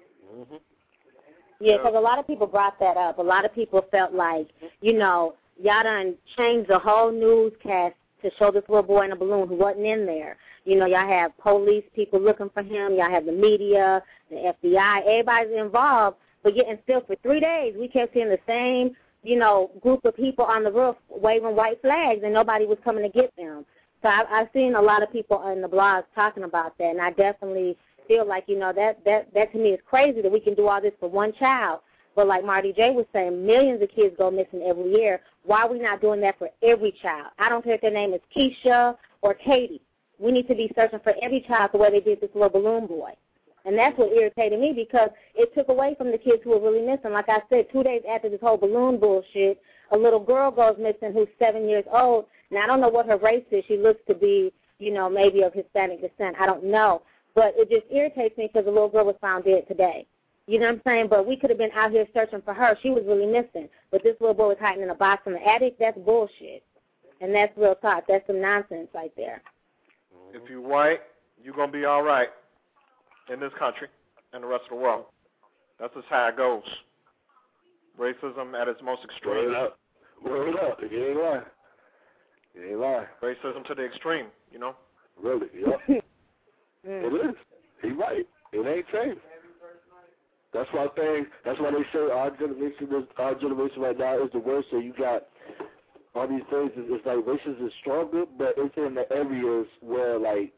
Speaker 3: Yeah, because a lot of people brought that up. A lot of people felt like, you know, y'all done changed the whole newscast to show this little boy in a balloon who wasn't in there. You know, y'all have police people looking for him. Y'all have the media, the FBI. Everybody's involved. But yet, and still for 3 days, we kept seeing the same, you know, group of people on the roof waving white flags, and nobody was coming to get them. So I've seen a lot of people in the blogs talking about that, and I definitely feel like, you know, that to me is crazy that we can do all this for one child. But like Marty J was saying, millions of kids go missing every year. Why are we not doing that for every child? I don't care if their name is Keisha or Katie. We need to be searching for every child the way they did this little balloon boy. And that's what irritated me because it took away from the kids who were really missing. Like I said, 2 days after this whole balloon bullshit, a little girl goes missing who's 7 years old. Now, I don't know what her race is. She looks to be, you know, maybe of Hispanic descent. I don't know. But it just irritates me because the little girl was found dead today. You know what I'm saying? But we could have been out here searching for her. She was really missing. But this little boy was hiding in a box in the attic. That's bullshit. And that's real talk. That's some nonsense right there.
Speaker 5: If you're white, you're going to be all right in this country and the rest of the world. That's just how it goes. Racism at its most extreme.
Speaker 4: Word up. You ain't lying. You ain't lying.
Speaker 5: Racism to the extreme, you know?
Speaker 4: Really, yep. It is. He's right. It ain't changed. That's why they say our generation right now is the worst. So you got all these things. It's like racism is stronger, but it's in the areas where like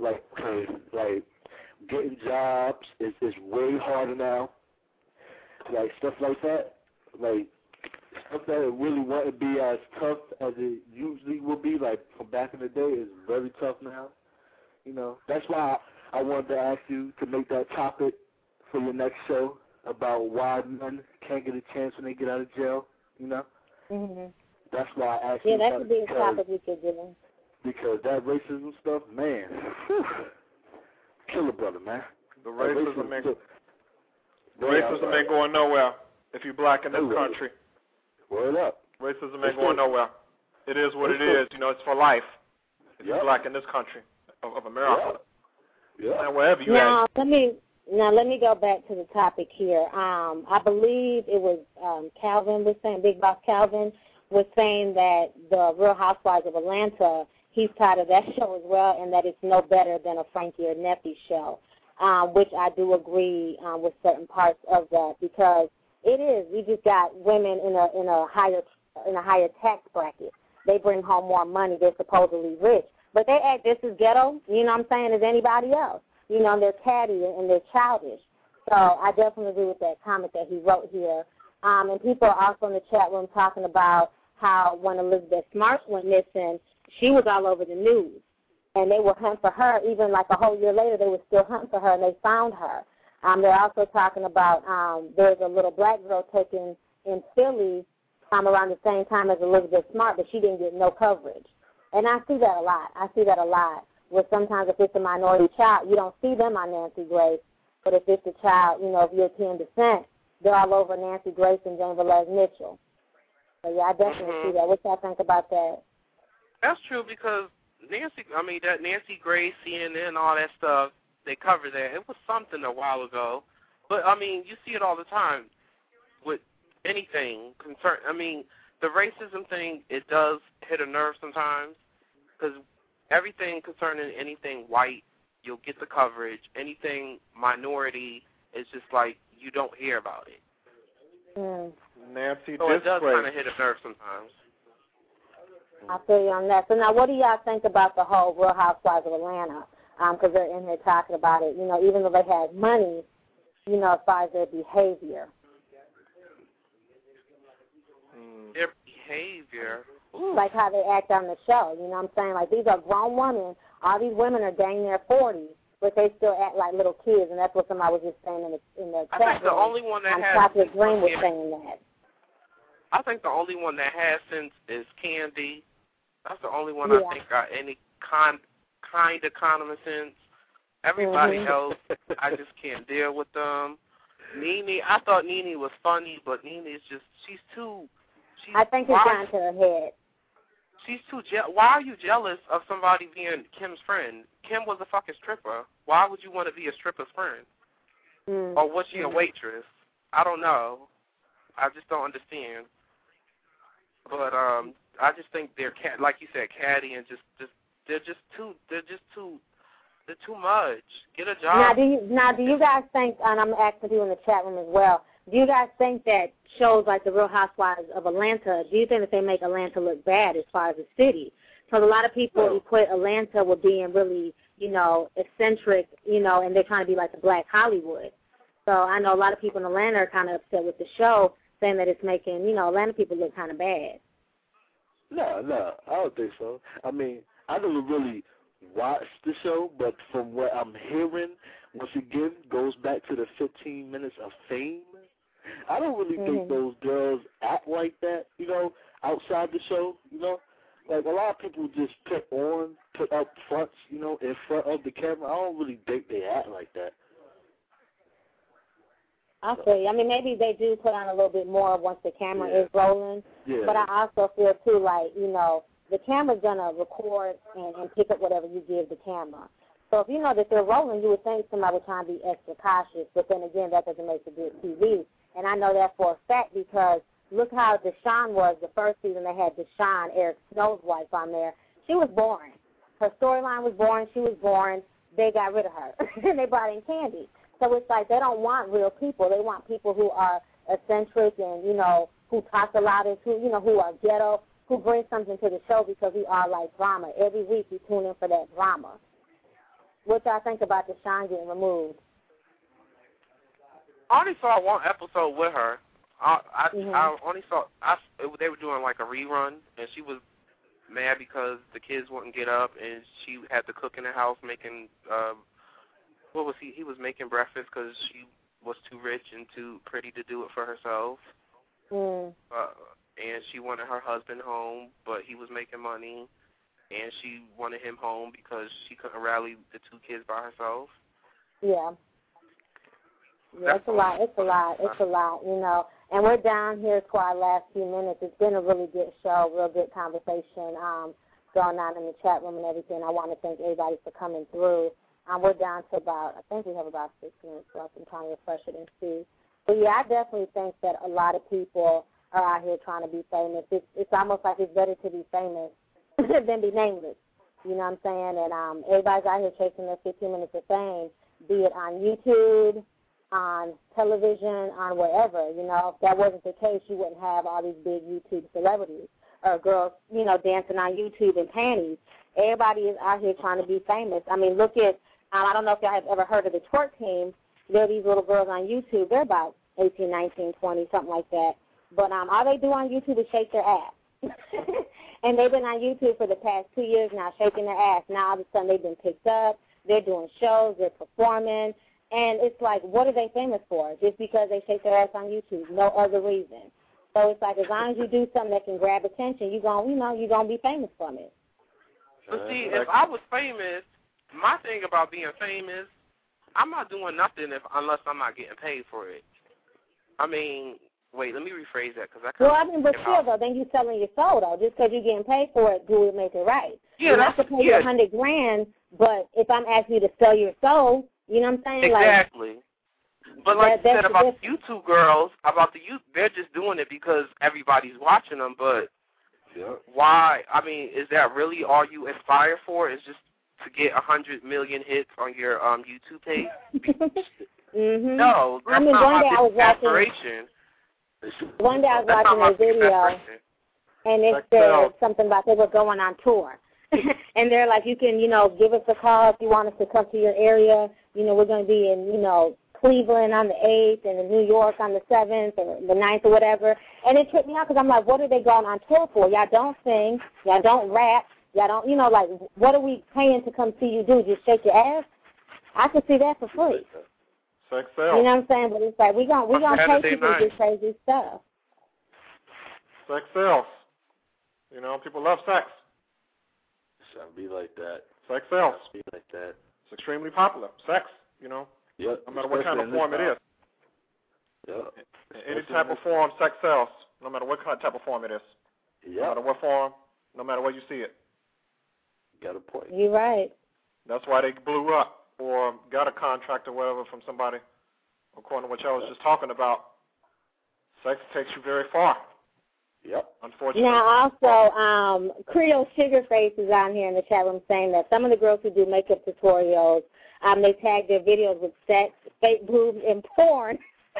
Speaker 4: getting jobs is way harder now. Like stuff like that. Like stuff that it really wouldn't be as tough as it usually would be. Like from back in the day, is very tough now. You know, that's why I wanted to ask you to make that topic for your next show about why men can't get a chance when they get out of jail, you know? That's why I asked you.
Speaker 3: Yeah, that could be a topic we could do.
Speaker 4: Because that racism stuff, man, kill a brother, man.
Speaker 5: The racism ain't going nowhere if you're black in this country.
Speaker 4: Word up.
Speaker 5: Racism ain't going nowhere. It is what it is. You know, it's for life. If you're black in this country of America.
Speaker 4: Yeah.
Speaker 5: And wherever you
Speaker 3: at.
Speaker 5: Now,
Speaker 3: let me go back to the topic here. I believe it was Calvin was saying, Big Boss Calvin was saying that the Real Housewives of Atlanta, he's tired of that show as well, and that it's no better than a Frankie or Nephi show, which I do agree with certain parts of that because it is. We just got women in a higher tax bracket. They bring home more money. They're supposedly rich, but they act just as ghetto. You know what I'm saying? As anybody else. You know, they're catty and they're childish. So I definitely agree with that comment that he wrote here. And people are also in the chat room talking about how when Elizabeth Smart went missing, she was all over the news. And they were hunting for her. Even like a whole year later, they were still hunting for her, and they found her. They're also talking about there's a little black girl taken in Philly around the same time as Elizabeth Smart, but she didn't get no coverage. And I see that a lot. Where sometimes if it's a minority child, you don't see them on Nancy Grace. But if it's a child, of European descent, they're all over Nancy Grace and Jane Velez Mitchell. So, yeah, I definitely see that. What y'all think about that?
Speaker 1: That's true because that Nancy Grace, CNN, all that stuff, they covered that. It was something a while ago. But, you see it all the time with anything. The racism thing, it does hit a nerve sometimes because everything concerning anything white, you'll get the coverage. Anything minority, it's just like you don't hear about it.
Speaker 5: Nancy,
Speaker 1: so it does kind of hit a nerve sometimes.
Speaker 3: I feel you on that. So now what do y'all think about the whole Real Housewives of Atlanta? Because they're in here talking about it, even though they had money, as far as their behavior.
Speaker 1: Their behavior? Ooh.
Speaker 3: Like how they act on the show, you know what I'm saying? Like, these are grown women. All these women are dang near 40, but they still act like little kids, and that's what somebody was just saying in the chat.
Speaker 1: I think the only one that has
Speaker 3: Chocolate Dream was saying that.
Speaker 1: I think the only one that has sense is Candy. That's the only one I think got any kind of common sense. Everybody else, I just can't deal with them. Nene, I thought Nene was funny, but Nene is just, I think it's down to her head.
Speaker 3: She's
Speaker 1: too why are you jealous of somebody being Kim's friend? Kim was a fucking stripper. Why would you want to be a stripper's friend? Or was she a waitress? I don't know. I just don't understand. But I just think they're like you said, catty and they're too much. Get a job.
Speaker 3: Now do you guys think, and I'm asking you in the chat room as well, do you guys think that shows like the Real Housewives of Atlanta, do you think that they make Atlanta look bad as far as a city? Because a lot of people equate Atlanta with being really, eccentric, and they're trying to be like the Black Hollywood. So I know a lot of people in Atlanta are kind of upset with the show, saying that it's making, Atlanta people look kind of bad.
Speaker 4: No, I don't think so. I never really watched the show, but from what I'm hearing, once again, goes back to the 15 minutes of fame. I don't really think those girls act like that, outside the show, Like, a lot of people just put up fronts, in front of the camera. I don't really think they act like that.
Speaker 3: I feel you. Maybe they do put on a little bit more once the camera is rolling.
Speaker 4: Yeah.
Speaker 3: But I also feel, too, like, the camera's going to record and pick up whatever you give the camera. So if you know that they're rolling, you would think somebody would try to be extra cautious. But then again, that doesn't make a good TV. And I know that for a fact because look how Deshaun was the first season. They had Deshaun, Eric Snow's wife, on there. She was boring. Her storyline was boring. She was boring. They got rid of her. And they brought in Candy. So it's like they don't want real people. They want people who are eccentric and, who talk the loudest, who are ghetto, who bring something to the show because we all like drama. Every week we tune in for that drama. What y'all think about Deshaun getting removed?
Speaker 1: I only saw one episode with her. I only saw they were doing like a rerun, and she was mad because the kids wouldn't get up, and she had to cook in the house making he was making breakfast because she was too rich and too pretty to do it for herself. And she wanted her husband home, but he was making money, and she wanted him home because she couldn't rally the two kids by herself.
Speaker 3: Yeah. Yeah, it's a lot, And we're down here to our last few minutes. It's been a really good show, real good conversation going on in the chat room and everything. I want to thank everybody for coming through. We're down to I think we have about 6 minutes left. I'm trying to refresh it and see. But, yeah, I definitely think that a lot of people are out here trying to be famous. It's almost like it's better to be famous than be nameless. You know what I'm saying? And everybody's out here chasing their 15 minutes of fame, be it on YouTube, on television, on wherever. If that wasn't the case, you wouldn't have all these big YouTube celebrities or girls, dancing on YouTube in panties. Everybody is out here trying to be famous. Look at, I don't know if y'all have ever heard of the twerk team. There are these little girls on YouTube. They're about 18, 19, 20, something like that. But all they do on YouTube is shake their ass. And they've been on YouTube for the past 2 years now, shaking their ass. Now all of a sudden they've been picked up. They're doing shows. They're performing. And it's like, what are they famous for? Just because they shake their ass on YouTube, no other reason. So it's like, as long as you do something that can grab attention, you're gonna be famous from it.
Speaker 1: But see, if I was famous, my thing about being famous, I'm not doing nothing unless I'm not getting paid for it. I mean, wait, let me rephrase that because I can't.
Speaker 3: Well, I mean, but still, though, then you're selling your soul, though. Just because you're getting paid for it, do it make it right?
Speaker 1: Yeah,
Speaker 3: you have to pay you $100,000, but if I'm asking you to sell your soul, you know what I'm saying?
Speaker 1: Exactly. But like you said about the YouTube girls, they're just doing it because everybody's watching them. But why? I mean, is that really all you aspire for? Is just to get 100 million hits on your YouTube page?
Speaker 3: Mm-hmm.
Speaker 1: No, that's not my aspiration.
Speaker 3: One day I was watching a video, and it said something about they were going on tour. And they're like, you can, give us a call if you want us to come to your area. We're going to be in, Cleveland on the 8th and in New York on the 7th or the 9th or whatever. And it tripped me out because I'm like, what are they going on tour for? Y'all don't sing. Y'all don't rap. Y'all don't, like, what are we paying to come see you do? Just shake your ass? I could see that for free.
Speaker 5: Sex sells.
Speaker 3: You know what I'm saying? But it's like, we're gonna pay people to do crazy stuff.
Speaker 5: Sex sells. People love sex.
Speaker 4: Shouldn't be like that.
Speaker 5: Sex sells.
Speaker 4: Be like that.
Speaker 5: It's extremely popular. Sex,
Speaker 4: Yep.
Speaker 5: No matter what kind of form it is.
Speaker 4: Yep.
Speaker 5: Any type of form, sex sells. No matter what type of form it is.
Speaker 4: Yep.
Speaker 5: No matter what form, no matter where you see it.
Speaker 4: Got a point.
Speaker 3: You're right.
Speaker 5: That's why they blew up or got a contract or whatever from somebody, according to what y'all was just talking about. Sex takes you very far.
Speaker 4: Yep.
Speaker 5: Unfortunately.
Speaker 3: Now, also, Creole Sugarface is on here in the chat room saying that some of the girls who do makeup tutorials, they tag their videos with sex, fake boobs, and porn.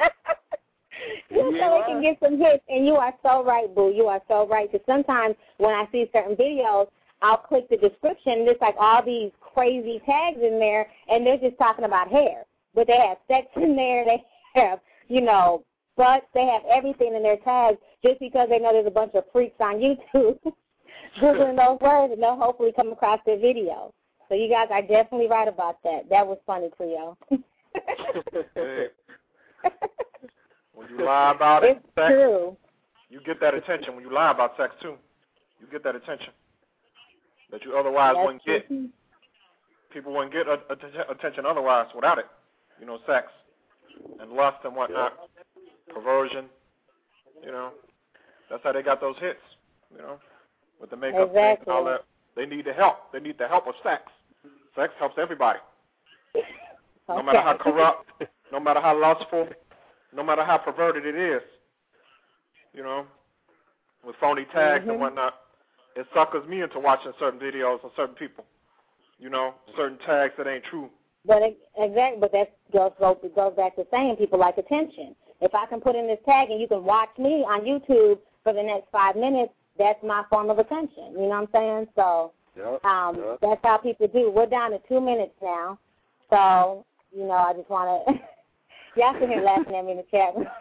Speaker 3: So they can get some hits. And you are so right, boo. You are so right. Because sometimes when I see certain videos, I'll click the description, and it's like all these crazy tags in there, and they're just talking about hair. But they have sex in there. They have, butts. They have everything in their tags just because they know there's a bunch of freaks on YouTube Googling those words, and they'll hopefully come across their video. So you guys are definitely right about that. That was funny, Cleo.
Speaker 5: Hey. When you lie about it,
Speaker 3: it's true.
Speaker 5: You get that attention. When you lie about sex, too, you get that attention that you otherwise wouldn't get. People wouldn't get attention otherwise without it. Sex and lust and whatnot, perversion. That's how they got those hits. With the makeup thing and all that. They need the help. They need the help of sex. Sex helps everybody. No matter how corrupt, no matter how lustful, no matter how perverted it is. With phony tags and whatnot. It suckers me into watching certain videos of certain people. Certain tags that ain't true.
Speaker 3: But but that goes back to saying people like attention. If I can put in this tag and you can watch me on YouTube for the next 5 minutes, that's my form of attention. You know what I'm saying? So that's how people do. We're down to 2 minutes now. So, I just want to – y'all sit here laughing at me in the chat room.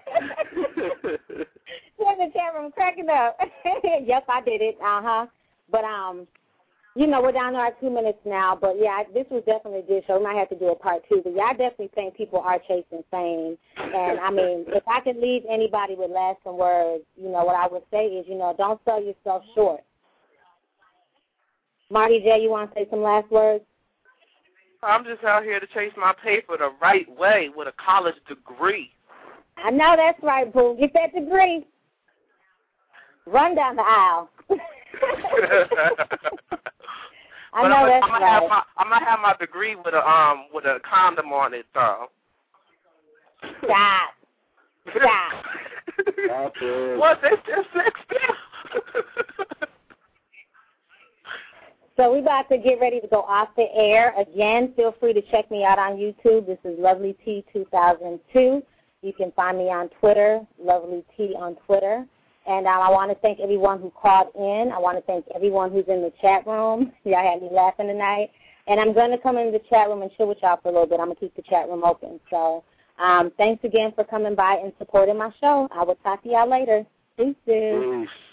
Speaker 3: In the chat room cracking up. Yep, I did it. But, we're down to our 2 minutes now. But, yeah, this was definitely a good show. We might have to do a part 2. But, yeah, I definitely think people are chasing fame. And, I mean, if I could leave anybody with lasting words, what I would say is, don't sell yourself short. Marty J., you want to say some last words?
Speaker 1: I'm just out here to chase my paper the right way with a college degree.
Speaker 3: I know that's right, boo. Get that degree. Run down the aisle. I know that's right.
Speaker 1: I'm gonna have my degree with a condom on it, though.
Speaker 3: Stop.
Speaker 1: What? That's just sex still.
Speaker 3: So we're about to get ready to go off the air. Again, feel free to check me out on YouTube. This is Lovely T 2002. You can find me on Twitter, Lovely T on Twitter. And I want to thank everyone who called in. I want to thank everyone who's in the chat room. Y'all had me laughing tonight. And I'm going to come in the chat room and chill with y'all for a little bit. I'm going to keep the chat room open. So thanks again for coming by and supporting my show. I will talk to y'all later. Peace.